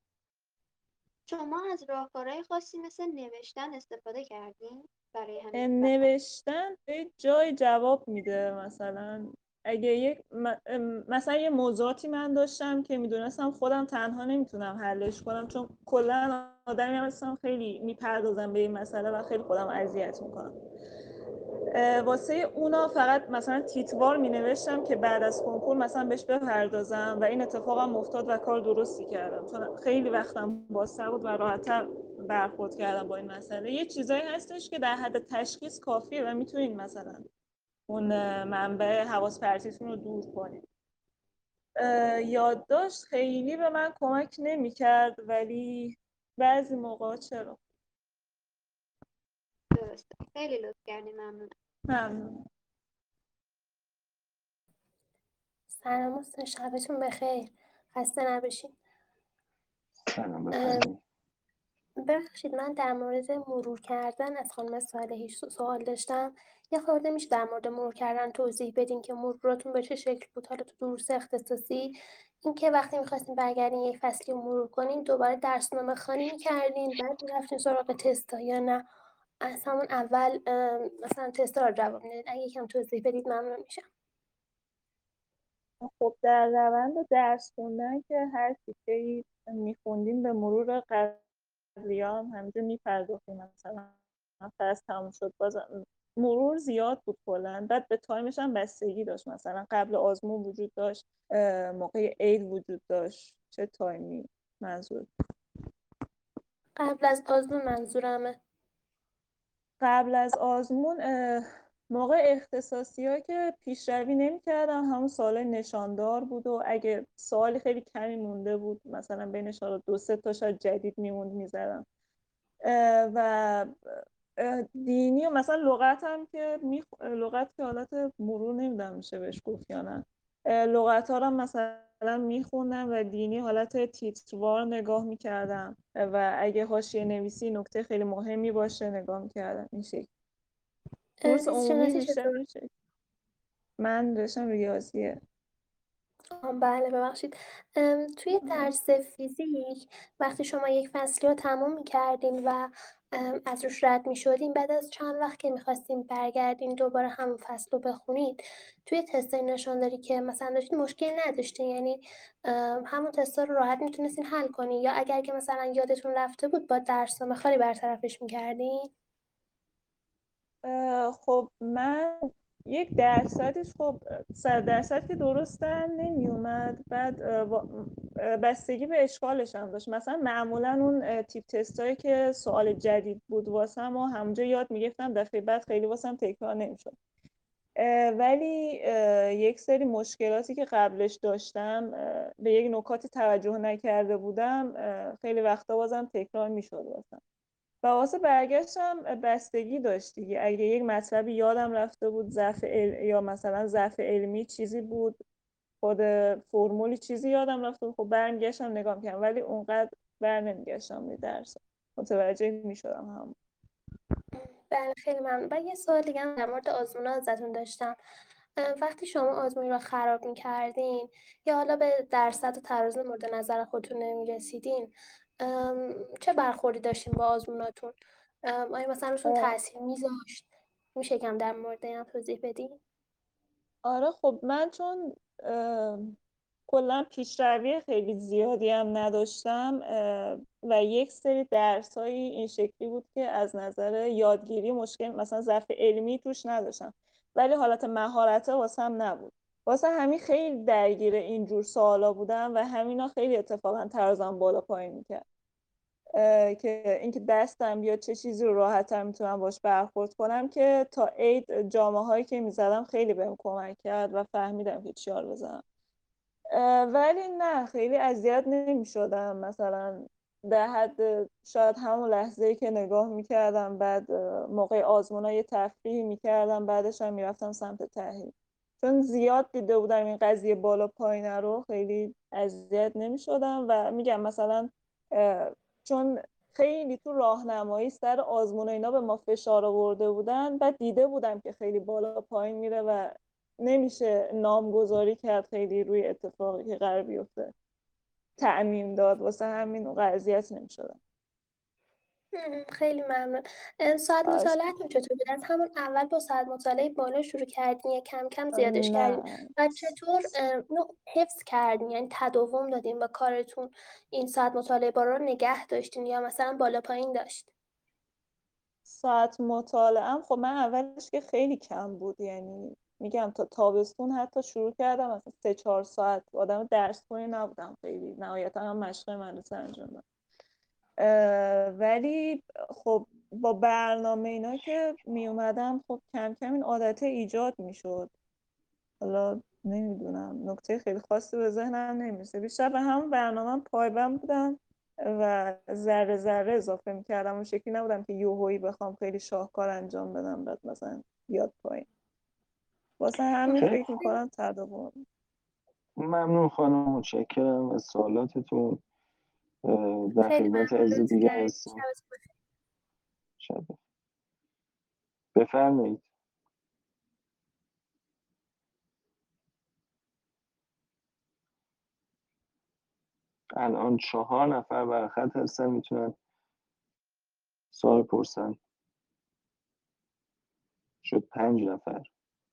شما از راهکارهای خاصی مثل نوشتن استفاده کردین برای همین؟ نوشتن به جای جواب میده. مثلا اگه یک مثلا یه موضوعاتی من داشتم که میدونستم خودم تنها نمیتونم حلش کنم، چون کلا آدمی هستم خیلی میپردازم به این مسئله و خیلی خودم اذیت میکنم. واسه اونا فقط مثلا تیتوار می نوشتم که بعد از کنکور مثلا بهش بپردازم و این اتفاقم افتاد و کار درستی کردم، چون خیلی وقتم بازتر بود و راحت‌تر برخورد کردم با این مسئله. یه چیزایی هستش که در حد تشخیص کافیه و میتونین مثلا اون منبع حواس پرتیتون رو دور کنید. یادداشت خیلی به من کمک نمی‌کرد ولی بعضی موقع چرا. درسته. خیلی لطف کردین. ممنونم. ممنون. سلام دوستان، شبتون بخیر، خسته نباشین. سلام بفرمایید. ببخشید من در مورد مرور کردن از خانم صالحی سوال داشتم. یه خورده میشه در مورد مرور کردن توضیح بدین که مروراتون به چه شکل بود؟ حالا تو دروس اختصاصی این که وقتی میخواستین برگردین یک فصلی رو مرور کنین دوباره درسنامه خوانی میکردین بعد میرفتین سراغ تستا یا نه از همون اول مثلا تستا رو جواب میدید؟ اگه یکم توضیح بدید ممنون میشم. خب در روند درس خوندن که هر تیکه‌ای میخوندیم به مرور قضیه‌ها هم همینجور میپرداختیم. مثلا فرض تموم شد باز مرور زیاد بود کلا. بعد به تایمش هم بستگی داشت، مثلا قبل آزمون وجود داشت، موقع عید وجود داشت. چه تایمی منظور؟ قبل از آزمون منظورمه. قبل از آزمون موقع اختصاصی ها که پیشروی نمی کردم، همون سوال نشاندار بود و اگه سوالی خیلی کمی مونده بود مثلا بینش دو سه تا شاید جدید میموند میزدم. و دینی و مثلا لغت هم که می لغت که حالت مرور نمیدونم میشه بهش گفت یا نه، لغت ها رو مثلا میخوندم و دینی حالت تیتروار نگاه میکردم و اگه حاشیه نویسی نکته خیلی مهمی باشه نگاه میکردم. این شکل کورس زیست عمومی شناسی بیشتر چطور؟ این شکل. من داشتم ریاضیه. بله ببخشید. توی درس فیزیک وقتی شما یک فصلی رو تموم می‌کردین و از روش رد می‌شدین، بعد از چند وقت که می‌خواستین برگردین دوباره همون فصل رو بخونید، توی تستای نشانداری که مثلا داشتین مشکل نداشتین؟ یعنی همون تستا رو راحت میتونستین حل کنین یا اگر که مثلا یادتون رفته بود با درسنامه خالی برطرفش می‌کردین؟ خب من یک درصدش خب صد درصد که درست در نمی اومد. بعد بستگی به اشکالش هم داشت. مثلا معمولا اون تیپ تستایی که سوال جدید بود واسم و همونجا یاد میگفتم، دفعه بعد خیلی واسم تکرار نمیشد. ولی یک سری مشکلاتی که قبلش داشتم به یک نکاتی توجه نکرده بودم خیلی وقتا بازم تکرار میشد واسم. و واسه برگشتم بستگی داشت دیگه. اگه یک مطلبی یادم رفته بود، ضعف عل... یا مثلا ضعف علمی چیزی بود، خود فرمولی چیزی یادم رفته بود، خب برمیگشتم نگاه میکردم، ولی اونقدر بر نمیگشتم روی درس، متوجه میشدم هم. بله خیلی ممنون. و یه سوال دیگه هم در مورد آزمونا ازتون داشتم. اه، وقتی شما آزمون رو خراب میکردین یا حالا به درصد و تراز مورد نظر خودتون نمیرسیدین، چه برخوردی داشتین با آزموناتون؟ ام، آیا مثلا روشون تاثیر میذاشت؟ میشه کم در مورد این هم توضیح بدین؟ آره خب من چون کلا پیشروی خیلی زیادی هم نداشتم و یک سری درسایی این شکلی بود که از نظر یادگیری مشکل، مثلا ضعف علمی توش نداشتم، ولی حالت مهارت واسم نبود. واسه همین خیلی درگیر اینجور سوالا بودم و همینا خیلی اتفاقا ترازم بالا پایین میکرد که اینکه دستم بیاد چه چیزی رو راحت‌تر میتونم باش برخورد کنم، که تا عید جامه هایی که میزدم خیلی بهم کمک کرد و فهمیدم که چیار بزنم. ولی نه خیلی اذیت نمی‌شدم، مثلا در حد شاید همون لحظه‌ای که نگاه میکردم، بعد موقع آزمون‌ها یه تفریحی میکردم، بعدش هم میرفتم سمت تحلیل. چون زیاد دیده بودم این قضیه بالا پایین رو، خیلی اذیت نمی‌شدم و میگم مثلا چون خیلی تو راهنمایی سر آزمون و اینا به ما فشار آورده بودن، بعد دیده بودم که خیلی بالا پایین میره و نمیشه نامگذاری کرد خیلی روی اتفاقی که قرار بیفته تعمیم داد، واسه همین اذیت نمی‌شدم. ام، خیلی ممنون. اه، ساعت مطالعه‌تون چطور بود؟ از همون اول با ساعت مطالعه بالا شروع کردین یا کم کم زیادش کردین؟ نه و چطور اه، اینو حفظ کردین، یعنی تداوم دادین با کارتون، این ساعت مطالعه بالا رو نگه داشتین یا مثلا بالا پایین داشت؟ ساعت مطالعه‌ام خب من اولش که خیلی کم بود، یعنی میگم تا تابستون حتی شروع کردم مثلا سه چهار ساعت، آدم درس خونی نبودم خیلی، نهایتا هم مشق مدرسه انجام دادم. ولی خب با برنامه اینا که می اومدم، خب کم کم این عادت ایجاد میشد. حالا نمیدونم، نکته خیلی خاصی به ذهنم نمیرسه، بیشتر به همون برنامه پایبند بودم و ذره ذره اضافه میکردم، اون شکلی نبودم که یوهویی بخوام خیلی شاهکار انجام بدم بعد مثلا بیاد پایین. واسه همین خیلی فکر میکنم تداوم. ممنون خانم، متشکرم از سوالاتتون. اه، در خیلی خدمت ممنون، عزیز لطف دیگه کردین. هستیم. شبتون بخیر. شب بخیر. بفرمایید. الان چهار نفر بر خط هستن، میتونن سوال پرسن. شد پنج نفر.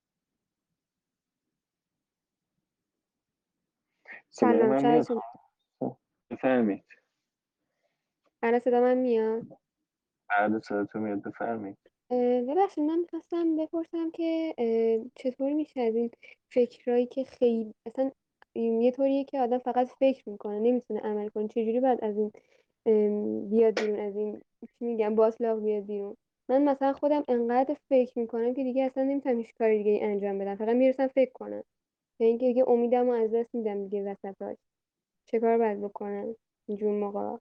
صدای سلام من میاد؟ شبتون بفرمایید. الان صدا من میاد. بعد صداتون میاد، بفرمایید. اه، ببخشید من میخواستم بپرسم که اه، چطور میشه از این فکرایی که خیلی اصلا یه طوریه که آدم فقط فکر میکنه نمیتونه عمل کنه، چجوری باید از این ام، بیاد بیرون، از این چی میگم باطلاق بیاد بیرون؟ من مثلا خودم انقدر فکر میکنم که دیگه اصلا نمیتونم هیچ کاری دیگه انجام بدم، فقط میرسم فکر کنم، یعنی اینکه دیگه امیدم رو از دست میدم دیگه وسطاش. چه کار باید بکنم اینجور موقع؟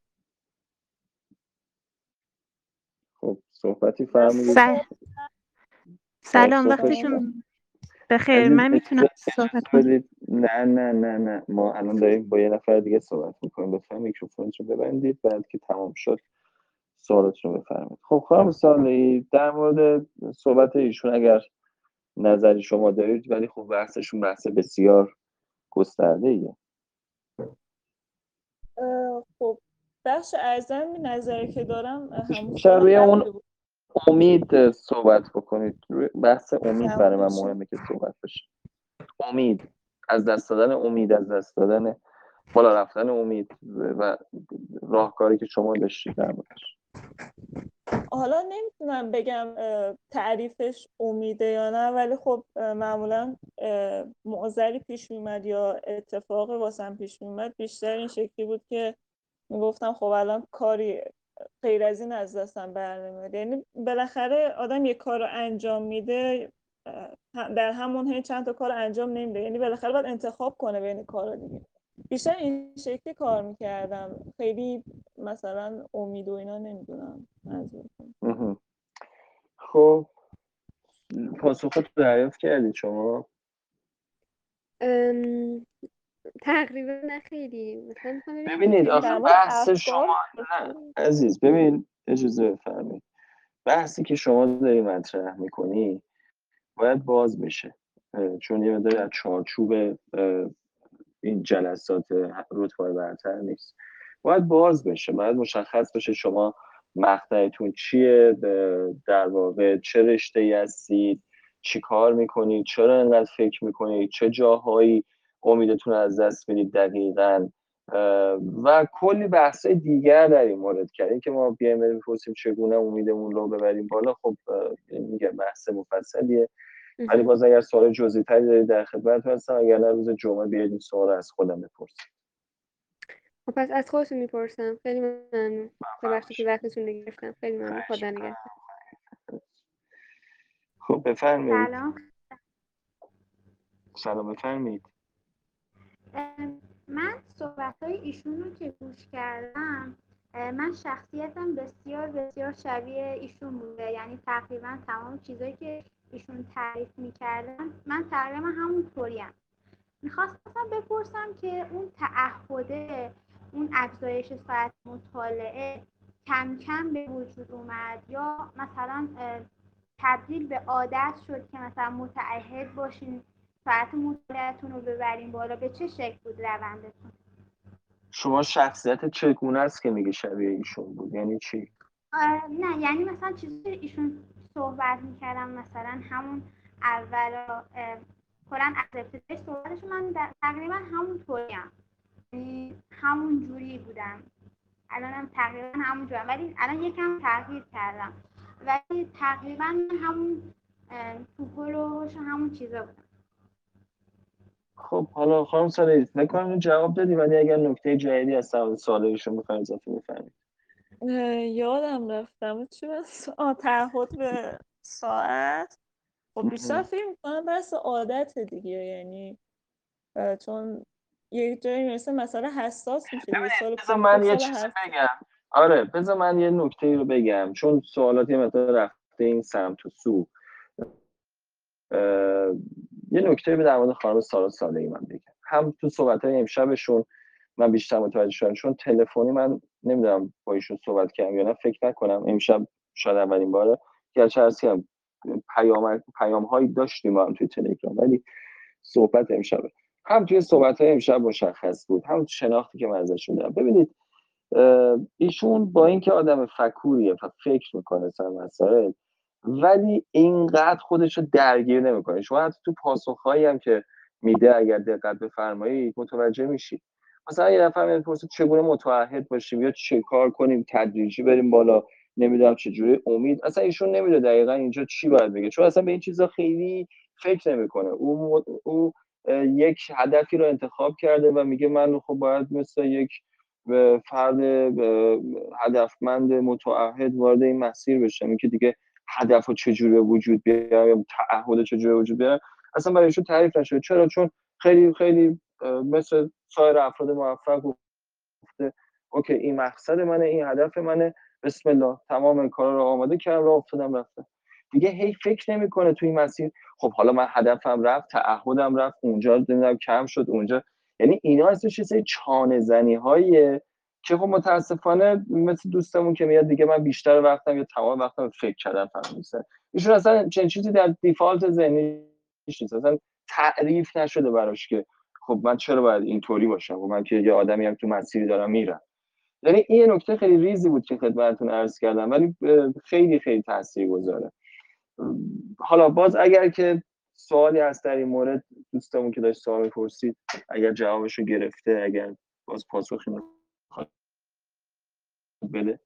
خب صحبتی من فرمودید؟ فکر سل... سلام پاسخش وقتشون بخیر، عزیز من میتونم اجازه صحبت اجازه کنم؟ بدید. نه نه نه نه ما الان داریم با یه نفر دیگه صحبت میکنیم، لطفا میکروفونتون رو ببندید، بعد که تمام شد سوالتون رو بفرمایید. خب خانم صالحی، در مورد صحبت ایشون اگر نظری شما دارید، ولی خب بحثشون بحث بسیار گسترده ایه. خب بخش اعظم نظری که دارم همون بیشتر سال روی اون قبل بود. امید صحبت بکنید. روی بحث امید برای من همونش مهمه که صحبت بشه. امید، از دست دادن امید، از دست دادن بالا رفتن امید و راهکاری که شما داشتید در موردش. حالا نمیتونم بگم تعریفش امیده یا نه، ولی خب معمولا معضلی پیش میومد یا اتفاق واسم پیش میومد، بیشتر این شکلی بود که میگفتم خب الان کاری غیر از این از دستم برنمیاد. یعنی بالاخره آدم یه کار رو انجام میده، در همون حین چند تا کار انجام نمیده، یعنی بالاخره باید انتخاب کنه بین کارا دیگه. بیشتر این شکلی کار میکردم، خیلی مثلا امید و اینا نمیدونم منظورتون. خب پاسخ رو دریافت کردید شما؟ ام، تقریبا نه خیلی مثلا میخوام ببینم ببینید چجوری آخه در میشه. مورد بحث افکار شما، نه عزیز ببین اجازه بفرمایید، بحثی که شما داری مطرح میکنی باید باز بشه، اه، چون یه مقداری از چارچوب اه، این جلسات رتبه برتر نیست، باید باز بشه، باید مشخص بشه شما مقطعتون چیه، به- در واقع چه رشته‌ای هستید، چی کار میکنید، چرا اینقدر فکر میکنید، چه جاهایی امیدتون رو از دست میدید دقیقاً، اه، و کلی بحثای دیگر در این مورد کردیم که ما بیایم بپرسیم چگونه امیدمون رو ببریم بالا. خب اه، میگه بحث مفصلیه، ولی باز اگر سوال جزئی تری دارید در خدمت هستم، اگر نه روز جمعه بیاید این سوال از خودم بپرسید. خب پس از خودتون میپرسم. خیلی ممنون. ببخشید که وقتتون رو گرفتم. خیلی ممنون. خدا نگهدار. خب بفرمایید. سلام. سلام بفرمایید. ام، من صحبت‌های ایشون رو که گوش کردم، اه، من شخصیتم بسیار بسیار شبیه ایشون بوده، یعنی تقریبا تمام چیزایی که ایشون تعریف می‌کردن من تقریبا همون طوریم. میخواستم بپرسم که اون تعهده، اون افزایش ساعت مطالعه کم کم به وجود اومد یا مثلا اه، تبدیل به عادت شد که مثلا متعهد باشین ساعت مطالعه‌تون رو ببرین بالا؟ به چه شکل بود روندتون؟ شما شخصیت چگونه است که میگه شبیه ایشون بود؟ یعنی چی؟ آه، نه یعنی مثلا چیزی که ایشون صحبت میکردم مثلا همون اولا اه، کلا از ابتدای صحبتشون من در- تقریبا همون طوریم، یعنی همون جوری بودم، الانم تقریبا همون جوریم، ولی الان یکم تغییر کردم، ولی تقریبا من همون اه، تو گل و هوش و همون چیزا بودم. خب حالا خانم سالی فکر کنم جواب دادی، ولی اگر نکته جدیدی از سوال ایشون بخواید اضافه بفرمایید. اه، یادم رفتم چی بس آه تعهد به ساعت. خب بیشتر فکر میکنم بس عادت دیگه، یعنی اه، چون یک جایی میرسه مسئله حساس میشه دیگه، سال بذار کنکور من یه سال چیزی حساس. بگم. آره بذار من یه نکته رو بگم، چون سوالات یه مقدار رفته این سمت و سو. یه نکته به در مورد خانم سارا صالحی من بگم. هم تو صحبت‌های امشبشون من بیشتر متوجه شدم، چون تلفنی من نمیدونم با ایشون صحبت کردم یا نه، فکر نکنم، امشب شاید اولین باره، گرچه هر سی هم پیام پیام هایی داشتیم با هم توی تلگرام، ولی صحبت امشبه هم توی صحبت های امشب مشخص بود، هم شناختی که من ازشون دارم. ببینید ایشون با اینکه آدم فکوریه و فکر میکنه سر مسائل، ولی اینقدر خودش رو درگیر نمیکنه. شما حتی تو پاسخهایی هم که میده اگر دقت بفرمایید متوجه میشید. مثلا یه نفر میپرسه چگونه متعهد باشیم یا چه کار کنیم تدریجی بریم بالا، نمیدونم چجوری امید، اصلا ایشون نمیدونه دقیقا اینجا چی باید بگه، چون اصلا به این چیزا خیلی فکر نمیکنه. او او یک هدفی رو انتخاب کرده و میگه من خب باید مثل یک فرد هدفمند متعهد وارد این مسیر بشم. این که دیگه هدف رو چجوری به وجود بیاره یا تعهد چجوری به وجود بیاره اصلا برای ایشون تعریف نشده. چرا؟ چون خیلی خیلی مثل سایر افراد موفق گفته اوکی این مقصد منه، این هدف منه، بسم الله تمام کارا رو آماده کردم راه افتادم رفتم. دیگه هی فکر نمیکنه توی این مسیر خب حالا من هدفم رفت، تعهدم رفت، اونجا نمیدونم کم شد اونجا. یعنی اینا اصلا چیزای چانه زنی هاییه که خب متاسفانه مثل دوستمون که میاد دیگه من بیشتر وقتم یا تمام وقتم فکر کردم فهمیدم ایشون اصلا چنین چیزی در دیفالت ذهنی نیست، اصلا تعریف نشده براش که خب من چرا باید اینطوری باشم، خب من که یه آدمی هم تو مسیری دارم میرم. یعنی این نکته خیلی ریزی بود که خدمتتون عرض کردم، ولی خیلی خیلی تاثیرگذاره. حالا باز اگر که سوالی هست در این مورد، دوستمون که داشت سوال می‌پرسید اگر جوابشو گرفته، اگر باز پاسخی میخواد بده.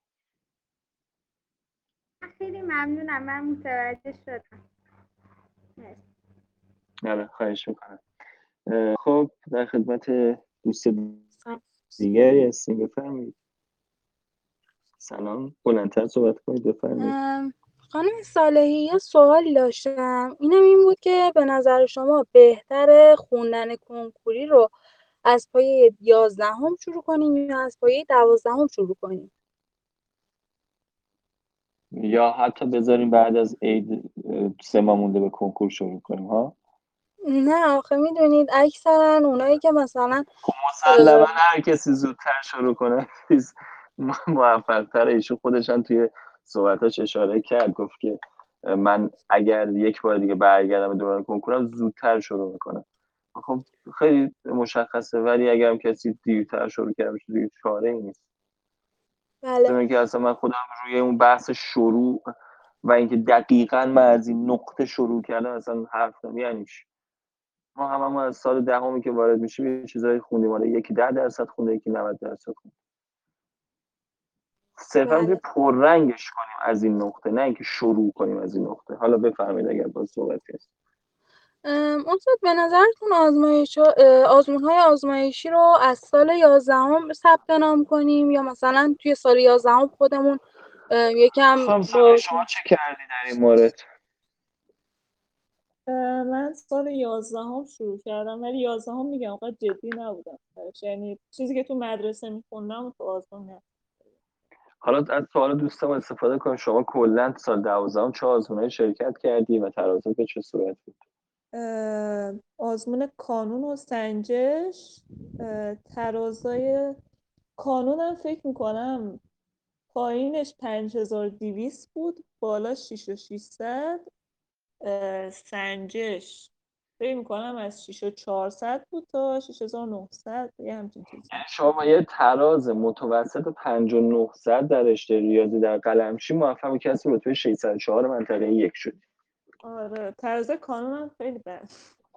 خیلی ممنونم، من متوجه شدم. مرسی. آره خواهش میکنم. خب در خدمت دوست دیگری هستیم، بفرمایید. سلام، بلندتر صحبت کنید بفرمایید. خانم صالحی یه سوالی داشتم، اینم این بود که به نظر شما بهتره خوندن کنکوری رو از پایه یازدهم شروع کنیم یا از پایه دوازدهم شروع کنیم؟ یا حتی بذاریم بعد از عید اه، سه ماه مونده به کنکور شروع کنیم ها. نه آخه میدونید اکثرا اونایی که مثلا خب اه، مسلما هر کسی زودتر شروع کنه موفق تره. ایشون خودش هم توی صحبتاش اشاره کرد، گفت که من اگر یک بار دیگه برگردم به دوران کنکورم زودتر شروع میکنم. خب خیلی مشخصه، ولی اگر هم کسی دیرتر شروع کرده باشه دیگه چاره ای نیست. بله چون که اصلا من خودم روی اون بحث شروع و اینکه دقیقاً من از این نقطه شروع کردم اصلا حرف نمی یعنی چی؟ ما هم, هم از سال دهمی که وارد میشیم یه چیزایی خوندیم، حالا یکی ده درصد خونده یکی نود درصد خونده. صرفا میتونیم بله پررنگش کنیم از این نقطه، نه اینکه شروع کنیم از این نقطه. حالا بفرمایید اگر باز صحبتی هست. ام، استاد به نظرتون آزمایش آزمون های آزمایشی رو از سال یازدهم ثبت نام کنیم یا مثلا توی سال یازدهم خودمون ام، یکم خانم صالح با شما چه کردی در این مورد؟ اه، من سال یازدهم شروع کردم، ولی یازدهم میگم اونقدر جدی نبودم درش. یعنی چیزی که تو مدرسه میخوندم و تو آزمون نه. حالا از سوال دوستم استفاده کنم، شما کلا سال دوازدهم چه آزمونایی شرکت کردی و ترازات به چه صورت بود؟ اه، آزمون کانون و سنجش، اه، ترازای کانونم فکر میکنم پایینش پنج هزار و دویست بود، بالا شیش و شیشصد. اه، سنجش فکر میکنم از شیش و چهارصد بود تا شیش هزار و نهصد، یه همچین چیزی. یعنی شما با یه تراز متوسط پنج و نهصد در رشته ریاضی در قلمچی موفق به کسب رتبه ششصد و چهار منطقه یک شدی. آره ترازای کانونم خیلی بد.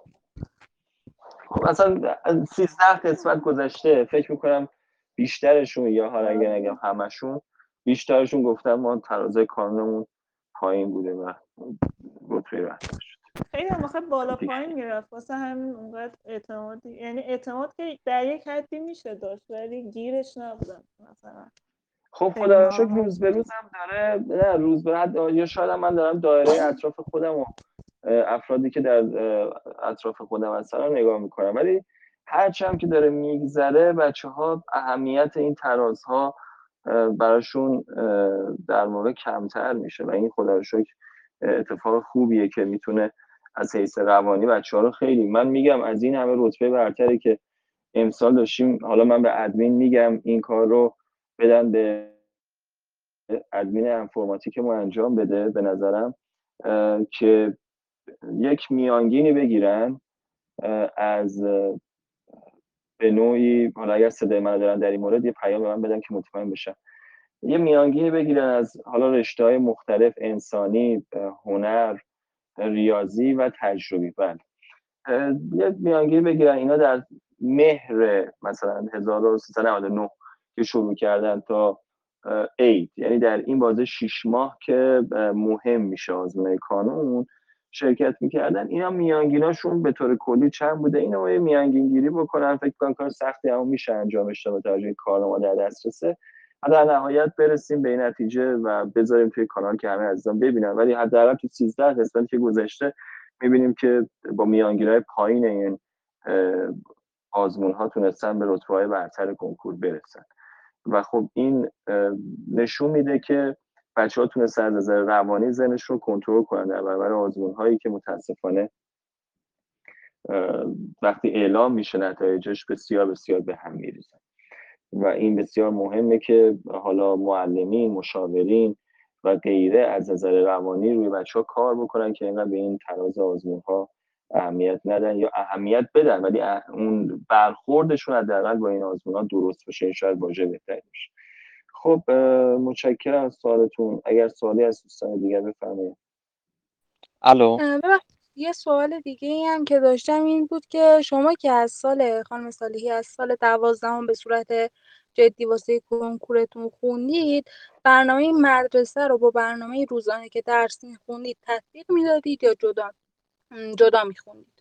خب مثلا سیزده قسمت گذشته فکر میکنم بیشترشون، یا حالا اگر آره. نگم همشون، بیشترشون گفتن ما ترازای کانونمون پایین بوده و رتبه بهتر شد. خیلی هم آخه بالا دیگه پایین میرفت، واسه همین اونقدر اعتمادی، یعنی اعتماد که در یک حدی میشه داشت ولی گیرش نبودم مثلا. خب خیلی خدا رو شکر ناراحت روز به روزم داره، نه روز به حد، یا شاید هم من دارم دایره اطراف خودم و افرادی که در اطراف خودم هستن رو نگاه میکنم، ولی هرچند که داره میگذره بچه ها اهمیت این ترازها براشون در واقع کمتر میشه و این خدا رو شکر اتفاق خوبیه که میتونه از حیث روانی بچه ها رو خیلی، من میگم از این همه رتبه برتری که امسال داشتیم، حالا من به ادمین میگم این کار رو بدن به ادمین انفرماتیک ما انجام بده به نظرم، که یک میانگینی بگیرن از به نوعی، حالا اگر صدای من دارن در این مورد یه پیام به من بدن که مطمئن بشم، یه میانگینی بگیرن از حالا رشته‌های مختلف، انسانی، هنر، ریاضی و تجربی. بله یه میانگینی بگیرن اینا در مهر مثلا هزار و سیصد و نود و نه که شروع کردن تا عید، یعنی در این بازه شیش ماه که مهم میشه آزمون کانون شرکت میکردن، اینا میانگیناشون به طور کلی چند بوده، اینا یه میانگین گیری بکنن. فکر کنم کار سختی اما میشه انجامش داد با توجه کار ما در دسترسه. در نهایت برسیم به این نتیجه و بذاریم توی کانال که همه عزیزان ببینن، ولی حداقل تو سیزده قسمتی که گذشته میبینیم که با میانگینای پایین این آزمون ها تونستن به رتبه های برتر کنکور برسن و خب این نشون میده که بچه ها تونستن از نظر روانی ذهنش رو کنترل کنن در برابر آزمون هایی که متاسفانه وقتی اعلام میشه نتایجش بسیار بسیار به هم میریزن و این بسیار مهمه که حالا معلمین، مشاورین و غیره از نظر روانی روی بچه ها کار بکنن که اینقدر به این تراز آزمون ها اهمیت ندن یا اهمیت بدن ولی اون برخوردشون حداقل با این آزمون ها درست باشه، شاید واژه بهتری باشه. خب متشکرم از سوالتون. اگر سوالی از دوستان دیگر بفرمایید. الو یه سوال دیگه ای هم که داشتم این بود که شما که از سال خانم صالحی از سال دوازدهم به صورت جدی واسه کنکورتون خوندید، برنامه مدرسه رو با برنامه روزانه که درس میخوندید تطبیق میدادید یا جدا جدا میخوندید؟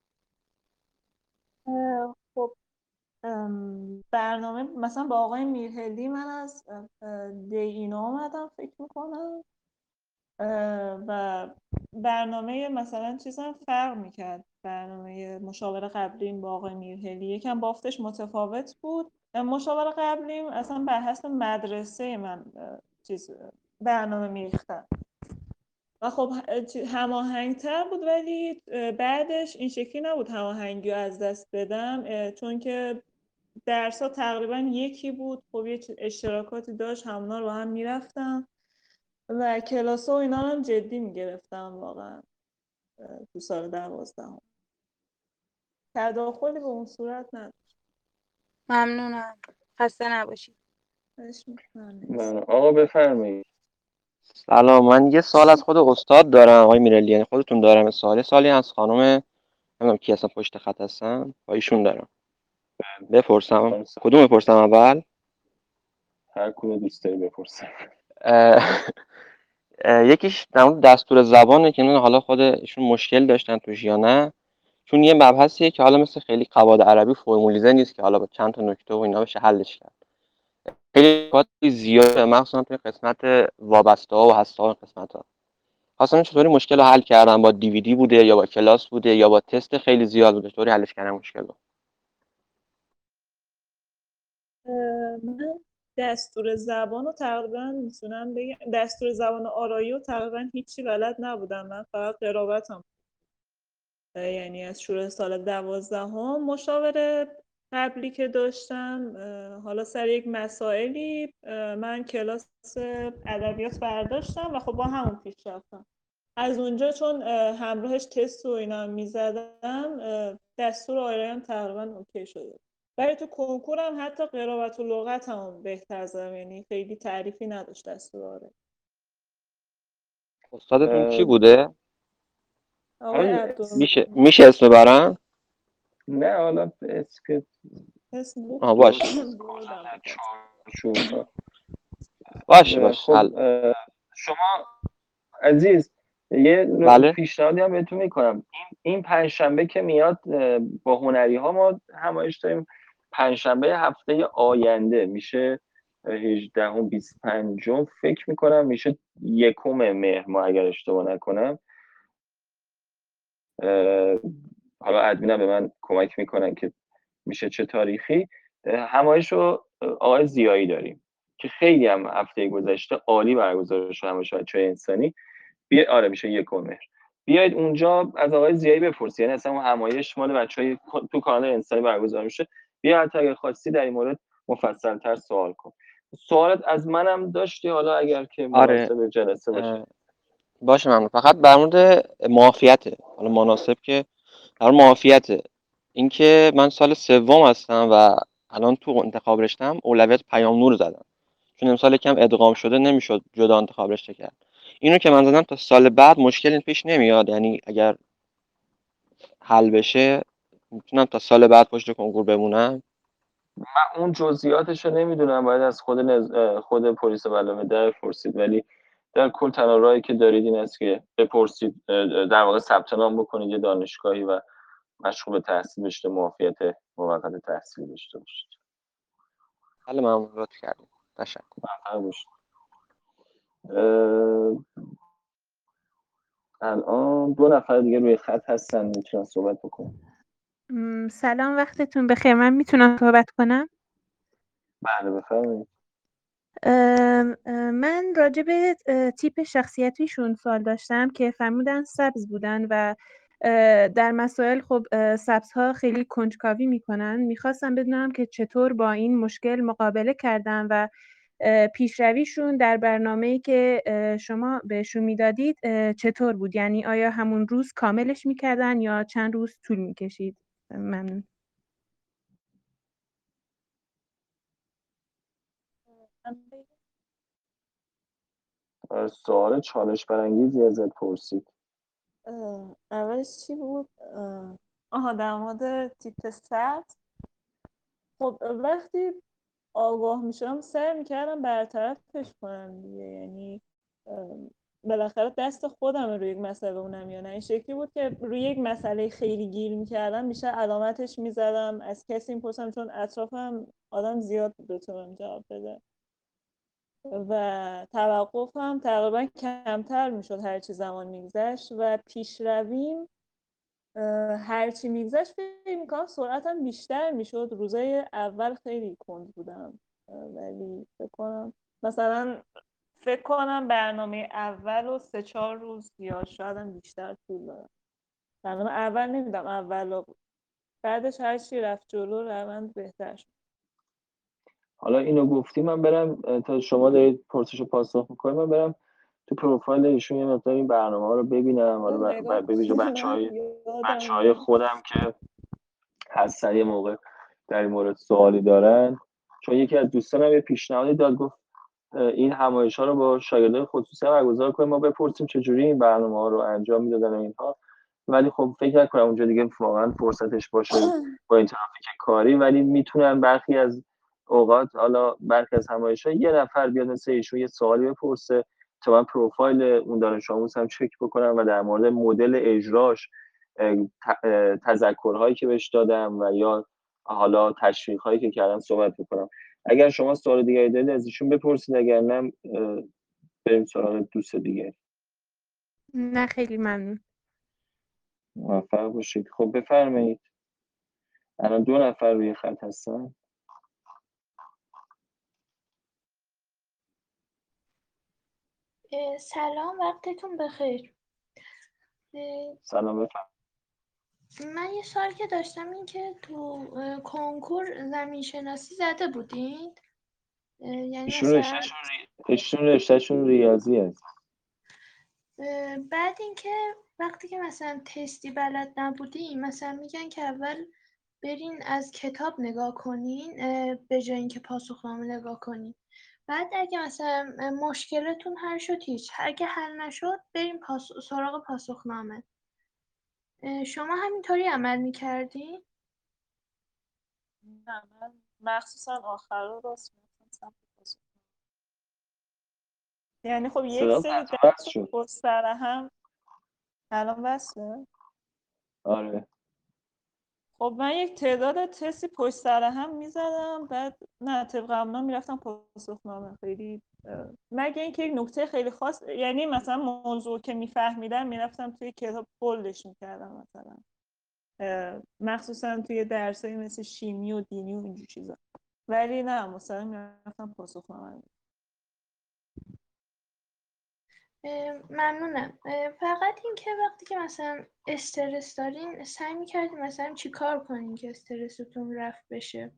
خب برنامه مثلا با آقای میرهلی من از دی اینا آمدم فکر میکنم، و برنامه مثلا چیزم فرق میکرد. برنامه مشاور قبلیم با آقای میرهلی یکم بافتش متفاوت بود. مشاور قبلیم اصلا بر حسب مدرسه من چیز برنامه میریختن و خب هماهنگتر بود، ولی بعدش این شکلی نبود هماهنگی رو از دست بدم، چون که درس‌ها تقریبا یکی بود. خب یه اشتراکاتی داشت، همونا رو با هم میرفتم و کلاس‌ها و اینا هم جدی میگرفتم واقعا تو سال دوازدهم. تداخلی به اون صورت نداشت. ممنونم. خسته نباشید. خواهش می‌کنم. من آقا بفرمایید. سلام، من یه سوال از خود استاد دارم آقای میرلی، یعنی خودتون دارم. سوالی سالی از خانم نمیدونم کی اصلا پشت خط هستن، با ایشون دارم. بپرسم کدوم بپرسم اول؟ هر کدوم دوست داری بپرسم. اه، اه، یکیش در مورد دستور زبانه که نمیدونم حالا خودشون مشکل داشتن توش یا نه، چون یه مبحثیه که حالا مثل خیلی قواعد عربی فرمولیزه نیست که حالا با چند تا نکته و اینا بشه حلش کرد. خیلی نکات زیاده، مخصوصا توی قسمت وابسته ها و هسته ها قسمت ها. خواستم چطوری مشکل رو حل کردم، با دیویدی بوده یا با کلاس بوده یا با تست خیلی زیاد بوده، چطوری حلش کردم مشکل رو؟ من دستور زبان رو تقریبا میتونم بگم، دستور زبان آرایی رو تقریبا هیچی بلد نبودم. من فقط قرائتم، یعنی از شروع سال دوازدهم مشاور قبلی که داشتم، حالا سر یک مسائلی من کلاس ادبیات برداشتم و خب با همون پیش رفتم. از اونجا چون همراهش تست و اینا میزدم، دستور آرایم تقریبا اوکی شده. برای تو کنکورم حتی قرائت و لغت هم بهتر زدم، یعنی خیلی تعریفی نداشت دستور آرایم. استادتون کی بوده؟ آقای عبدالله. میشه میشه اسم برم؟ نه حالا اسکت اسم بود آها باشه چوبا. باشه باشه خب حل. شما عزیز یه بله پیشنهادی هم بهتون میکنم. این این پنجشنبه که میاد با هنری ها ما همایش داریم. پنجشنبه هفته آینده میشه هجدهم بیست و پنجم فکر میکنم، میشه یکم مهر ما اگر اشتباه نکنم. حالا ادمینم به من کمک میکنن که میشه چه تاریخی. همایش رو آقای زیایی داریم که خیلی هم هفته گذشته عالی برگزار شد، همایش بچه‌های انسانی. بیا آره میشه یک مهر. بیاید اونجا از آقای زیایی بپرسید، یعنی اصلا اون همایش مال بچهای تو کانال انسانی برگزار میشه. بیا حتی اگر خواستی در این مورد مفصل‌تر سوال کن. سوالت از منم داشتی، حالا اگر که آره مناسب جلسه باشه. باشه ممنون. فقط در مورد معافیته، حالا مناسب که در مورد معافیته، اینکه من سال سوم هستم و الان تو انتخاب رشتم اولویت پیام نور زدم، چون امسال کم ادغام شده نمیشد جدا انتخاب رشته کرد. اینو که من زدم تا سال بعد مشکلی پیش نمیاد، یعنی اگر حل بشه میتونم تا سال بعد پشت کنکور بمونم. من اون جزئیاتش رو نمیدونم، باید از خود نز... خود پلیس بلمه در پرسید، ولی در کل تنها راهی که دارید این است که بپرسید، در واقع ثبت نام بکنید یه دانشگاهی و مشغول به تحصیل بشید، معافیت موقت تحصیل داشته باشید. حالا ممنون لطف کردید. تشکر. الان دو نفر دیگه روی خط هستن، میتونن صحبت بکنن. سلام، وقتتون بخیر. من میتونم صحبت کنم؟ بله بفرمایید. من راجع به تیپ شخصیتیشون سوال داشتم که فرمودن سبز بودن و در مسائل خب سبزها خیلی کنجکاوی میکنن. میخواستم بدونم که چطور با این مشکل مقابله کردن و پیشرویشون در برنامه‌ای که شما بهشون میدادید چطور بود؟ یعنی آیا همون روز کاملش میکردن یا چند روز طول میکشید؟ ممنون. سوال چالش برانگیزی ازت پرسید. اولش چی بود؟ آها در مورد تیپ سبز. خب وقتی آگاه میشم سعی میکردم برطرفش کنم دیگه، یعنی بالاخره دست خودم روی یک مسئله اونم یا نه. این شکلی بود که روی یک مسئله خیلی گیر میکردم میشه علامتش میزدم، از کسی میپرسم، چون اطرافم آدم زیاد بود بتونم جواب بده. و توقفم تقریبا کمتر میشد هرچی زمان میگذشت و پیشرویم هرچی میگذشت فکر میکنم سرعتم بیشتر میشد. روزای اول خیلی کند بودم ولی فکر کنم مثلا فکر کنم برنامه اول و سه چهار روز یا شاید هم بیشتر طول دارم. برنامه اول نمیدم اولا بود، بعدش هرچی رفت جلو روند بهتر شد. حالا اینو گفتی من برم تا شما دارید پرسش و پاسخ میکنید من برم تو پروفایل ایشون یه مقدار این برنامه ها رو ببینم، حالا نگاه به ویژه بچهای یادم بچهای میاد. خودم که هستن یه موقع در این مورد سوالی دارن، چون یکی از دوستانم یه پیشنهادی داد، گفت این همایش ها رو با شاگردان خصوصی هم برگزار کنیم، ما بپرسیم چجوری این برنامه ها رو انجام میدادن و اینها. ولی خب فکر نکنم اونجا دیگه واقعا فرصتش باشه با این ترافیک کاری، ولی میتونن برخی از اوقات حالا برخی از همایش ها یه نفر بیاد مثل ایشون یه سوالی بپرسه تا من پروفایل اون دانش آموز هم چک بکنم و در مورد مدل اجراش تذکرهایی که بهش دادم و یا حالا تشویق‌هایی که کردم صحبت بکنم. اگر شما سوال دیگری دارید از ایشون بپرسید، اگر نه بریم سراغ دوست دیگه. نه خیلی ممنون. موفق باشید. خب بفرمایید. الان دو نفر روی خط هستن. سلام، وقتتون بخیر. سلام بفرمایید. من یه سوال که داشتم این که تو کنکور زمین شناسی زده بودید؟ یعنی ایشون مثلا رشتهشون ری... ایشون رشتهشون ریاضی است. بعد اینکه وقتی که مثلا تستی بلد نبودین مثلا میگن که اول برین از کتاب نگاه کنین به جای اینکه پاسخنامه نگاه کنین، بعد اگه مثلا مشکلتون حل شد هیچ، اگه حل نشد بریم پاس... سراغ پاسخنامه. شما همینطوری عمل میکردین؟ نه من مخصوصا آخر رو راست میکنم. یعنی خب یک صدا سری قطع درس شد. پشت سر هم. الان بسه؟ آره. خب من یک تعداد تستی پشت سر هم میزدم، بعد نه طبق قبلا میرفتم پاسخنامه. خیلی مگه اینکه یک نکته خیلی خاص، یعنی مثلا موضوع که میفهمیدم میرفتم توی کتاب بولدش میکردم، مثلا مخصوصا توی درسایی مثل شیمی و دینی و اینجور چیزا. ولی نه مثلا میرفتم پاسخنامه. ممنونم. فقط این که وقتی که مثلا استرس دارین سعی میکردین مثلا چی کار کنین که استرستون رفع بشه؟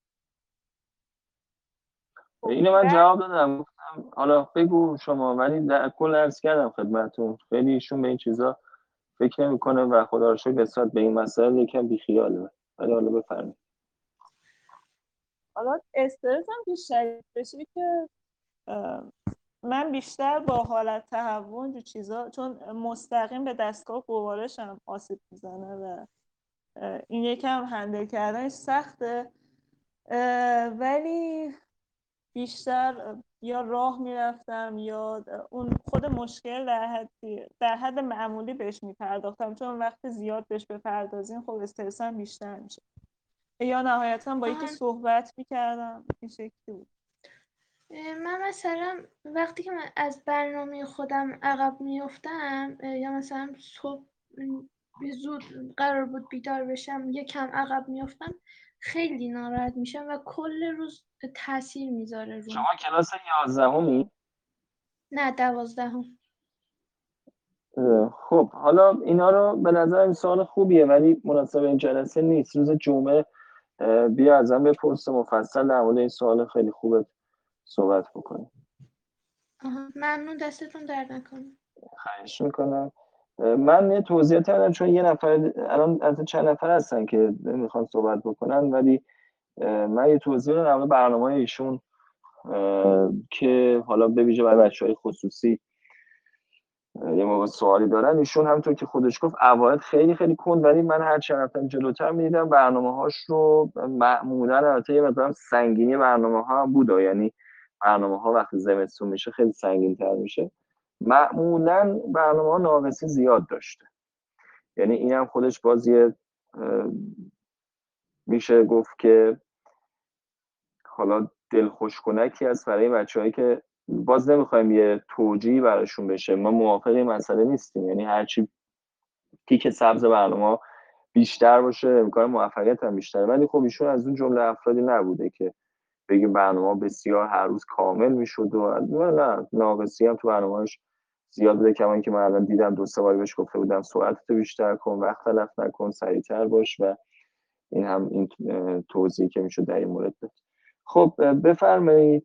اینو من جواب دادم، گفتم حالا بگو شما، ولی در کل عرض کردم خدمتتون خیلی ایشون به این چیزا فکر نمیکنه و خدا رو شکر نسبت به این مسائل یکم بیخیاله. ولی حالا بفرمایید. حالا استرس هم بیشتر بشه که من بیشتر با حالت تهوع و چیزا، چون مستقیم به دستگاه گوارش هم آسیب میزنه و این یکم هندل کردنش سخته، ولی بیشتر یا راه میرفتم یا اون خود مشکل در حد در حد معمولی بهش میپرداختم، چون وقتی زیاد بهش بپردازیم خب استرس هم بیشتر میشه، یا نهایتا با یکی صحبت میکردم. این شکلی بود. من مثلا وقتی که من از برنامه خودم عقب میافتم یا مثلا صبح زود قرار بود بیدار بشم یکم عقب میافتم خیلی ناراحت میشم و کل روز تاثیر میذاره روم. شما کلاس یازدهمی؟ نه دوازدهم. خب حالا اینا رو به نظرم سوال خوبیه ولی مناسب این جلسه نیست. روز جمعه بیا ازم بپرس مفصل در مورد این سوال خیلی خوبه صحبت بکنیم. ممنون، دستتون درد نکنه. خواهش میکنم. من یه توضیح دادم چون یه نفر الان از چند نفر هستن که میخوان صحبت بکنن، ولی من یه توضیح دادم در مورد برنامه‌های ایشون که حالا به ویژه برای بچه‌های خصوصی یه موقع سوالی دارن. ایشون همونطور که خودش گفت اوایل خیلی خیلی کند، ولی من هر چند رفتم جلوتر می‌دیدم برنامه‌هاش رو معمولاً البته یه مقدار سنگینی برنامه‌ها بود، یعنی برنامه‌ها وقتی زمستون میشه خیلی سنگین‌تر میشه. معمولاً برنامه‌ها ناقصی زیاد داشته، یعنی اینم خودش بازیه میشه گفت که حالا دلخوش کنکی است برای بچه‌هایی که باز نمیخوایم یه توجیهی براشون بشه، ما موافق این مسئله نیستیم. یعنی هرچی تیک سبز برنامه بیشتر باشه امکان موفقیت هم بیشتره، ولی خب ایشون از اون جمله افرادی نبوده که بگیم برنامه بسیار هر روز کامل میشد و نه، ناقصی هم تو برنامه‌اش زیاد بوده. کمان که من الان دیدم دو سه بار بهش گفته بودم سرعتتو بیشتر کن، وقت تلف نکن، سریعتر باش، و این هم این توضیحی که میشد در این مورد داد. خب بفرمایید.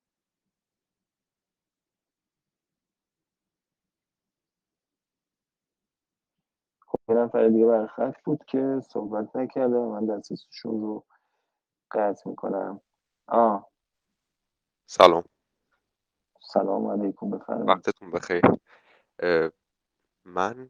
خب یه نفر دیگه بر خط بود که صحبت نکرده، من دسترسیشون رو قطع میکنم. آه سلام، سلام علیکم، بفرمایید. وقتتون بخیر. من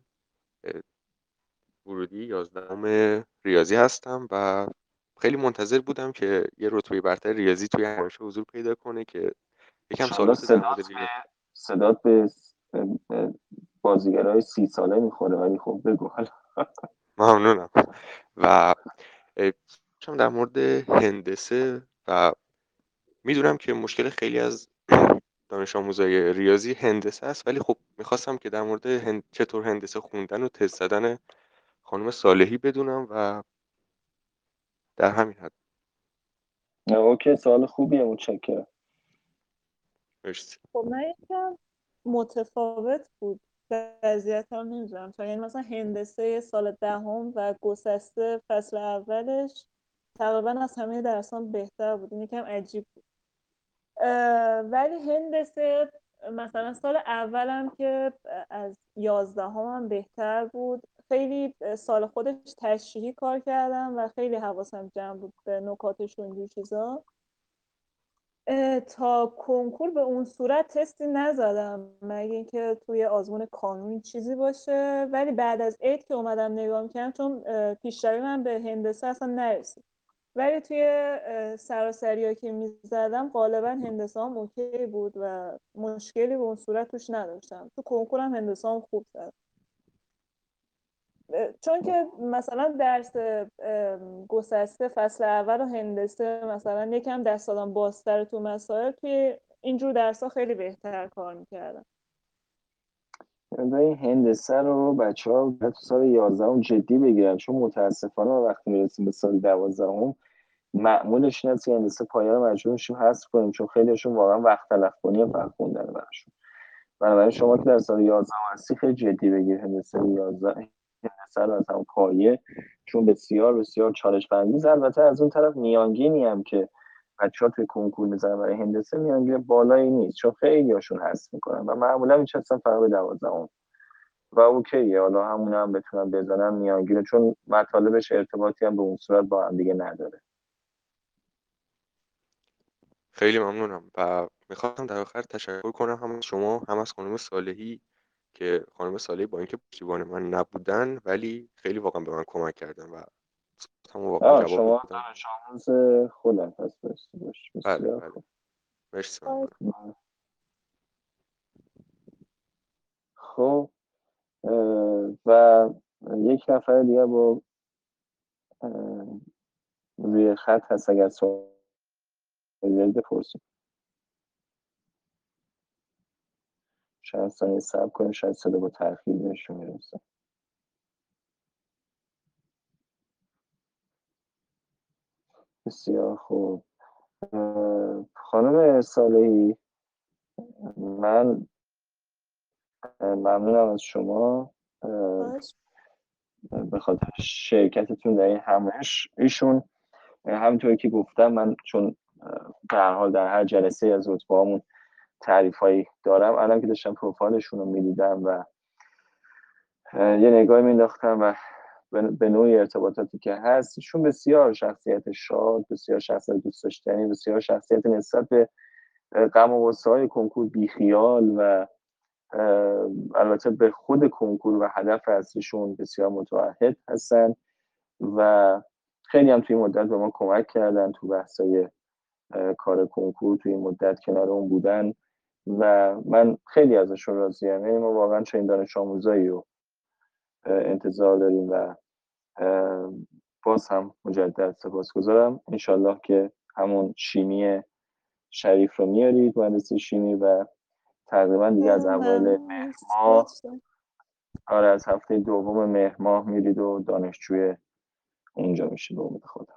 ورودی یازدهم ریاضی هستم و خیلی منتظر بودم که یه رتبه برتر ریاضی توی همیشه حضور پیدا کنه که یکم انشالله سالوس در صدات مورد به ریاضی. صدات به بازیگرای سی ساله میخوره، ولی خب بگو حالا. ممنونم. و چون در مورد هندسه و میدونم که مشکل خیلی از دانش آموزای ریاضی هندسه است، ولی خب میخواستم که در مورد هند... چطور هندسه خوندن و تست زدن خانم صالحی بدونم و در همین حد. اوکی، سوال خوبیه، متشکرم. مرسی. خب من یکم متفاوت بود وضعیت هم نمیدونم تا یعنی مثلا هندسه سال دهم و گسسته فصل اولش تقریبا از همه درسان بهتر بود. این یکم عجیب بود. ولی هندسه مثلا سال اولم که از یازدهم هم بهتر بود. خیلی سال خودش تشریحی کار کردم و خیلی حواسم جمع بود به نکاتش و اینجور چیزا. تا کنکور به اون صورت تستی نزدم مگه اینکه توی آزمون کانونی چیزی باشه، ولی بعد از عید که اومدم نگاه می‌کردم چون پیشروی من به هندسه اصلا نرسید، ولی توی سراسری‌ها که میزدم غالبا هندسه هم اوکی بود و مشکلی به اون صورت توش نداشتم. تو کنکورم هندسه هم خوب زدم، چون که مثلا درس گسسته فصل اول و هندسه مثلا یکم دست دادم بازتر تو مسائل، توی اینجور درس ها خیلی بهتر کار میکردم. این هندسه رو بچه ها تو سال یازدهم جدی بگیرن، چون متاسفانه وقتی میرسیم به سال دوازدهم معمولش این است که هندسه پایه رو مجبور میشیم حذف کنیم، چون خیلیشون واقعا وقت تلف کنی فقط خوندن براشون. بنابراین شما که در سال یازدهم هستی خیلی جدی بگیر هندسه یازده هندسه رو از همون پایه، چون بسیار بسیار چالش برانگیزه. البته از اون طرف میانگینی هم که بچه‌ها توی کنکور میزنن برای هندسه میانگین بالایی نیست، چون خیلی هاشون حذف میکنن و معمولا میچستن فقط به دوازدهم و اوکیه، حالا همون هم بتونن بزنن میانگین، چون مطالبش ارتباطی هم به اون صورت با هم دیگه نداره. خیلی ممنونم و میخواستم در آخر تشکر کنم هم از شما هم از خانم صالحی که خانم صالحی با اینکه پشتیبان من نبودن ولی خیلی واقعا به من کمک کردن و همون واقعا آه جواب شما دادم. دانش آموز خودم هست باش. بله بسیار بله خوب. مرسی ممنونم. خب و یک نفر دیگه با روی خط هست، اگر سوالی بپرسیم. شاید ثانیه صبر کنیم، شاید صدا با تأخیر بهشون میرسه. بسیار خوب. خانم صالحی، من ممنونم از شما به خاطر شرکتتون در این همایش. ایشون همینطوری که گفتم، من چون به هر حال در هر جلسه از رتبه‌هامون تعریفایی دارم، الان که داشتم پروفایلشون رو میدیدم و یه نگاهی مینداختم و به نوعی ارتباطاتی که هست، ایشون بسیار شخصیت شاد، بسیار شخصیت دوست داشتنی، بسیار شخصیت نسبت به غم و غصه‌های کنکور بیخیال و البته به خود کنکور و هدف اصلیشون بسیار متعهد هستن و خیلی هم توی مدت به ما کمک کردن تو بحثای کار کنکور، توی مدت کنار اون بودن و من خیلی ازشون راضیم. یعنی ما واقعا چنین دانش آموزایی رو انتظار داریم و باز هم مجدد سپاسگزارم. انشالله که همون شیمی شریف رو میارید مهندسی شیمی و تقریبا دیگه از اوایل مهر ماه آره از هفته دوم مهر ماه میرید و دانشجوی اونجا میشید به امید خدا.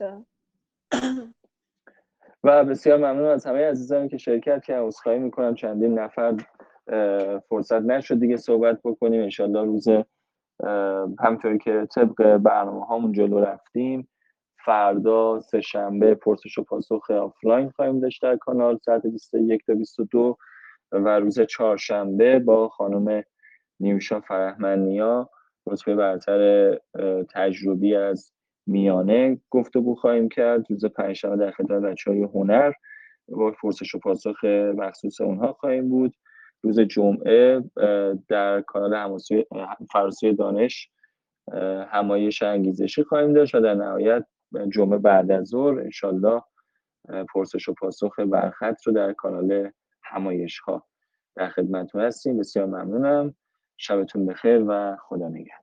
و بسیار ممنون از همه عزیزانی که شرکت کردن. عذرخواهی میکنم چندین نفر فرصت نشد دیگه صحبت بکنیم. انشالله روز همطوری که طبق برنامه هامون جلو رفتیم فردا سه شنبه پرسش و پاسخ آفلاین خواهیم داشت در کانال ساعت بیست و یک تا بیست و دو و روز چهارشنبه با خانم نیوشا فرهمندنیا رتبه برتر تجربی از میانه گفتگو خواهیم کرد. روز پنجشنبه در خدمت بچه‌های هنر با پرسش و پاسخ مخصوص اونها خواهیم بود. روز جمعه در کانال هماسوی فراسوی دانش همایش انگیزشی خواهیم داشت و در نهایت جمعه بعد از ظهر انشالله پرسش و پاسخ برخط رو در کانال همایش ها در خدمتتون هستیم. بسیار ممنونم. شبتون بخیر و خدا نگهدار.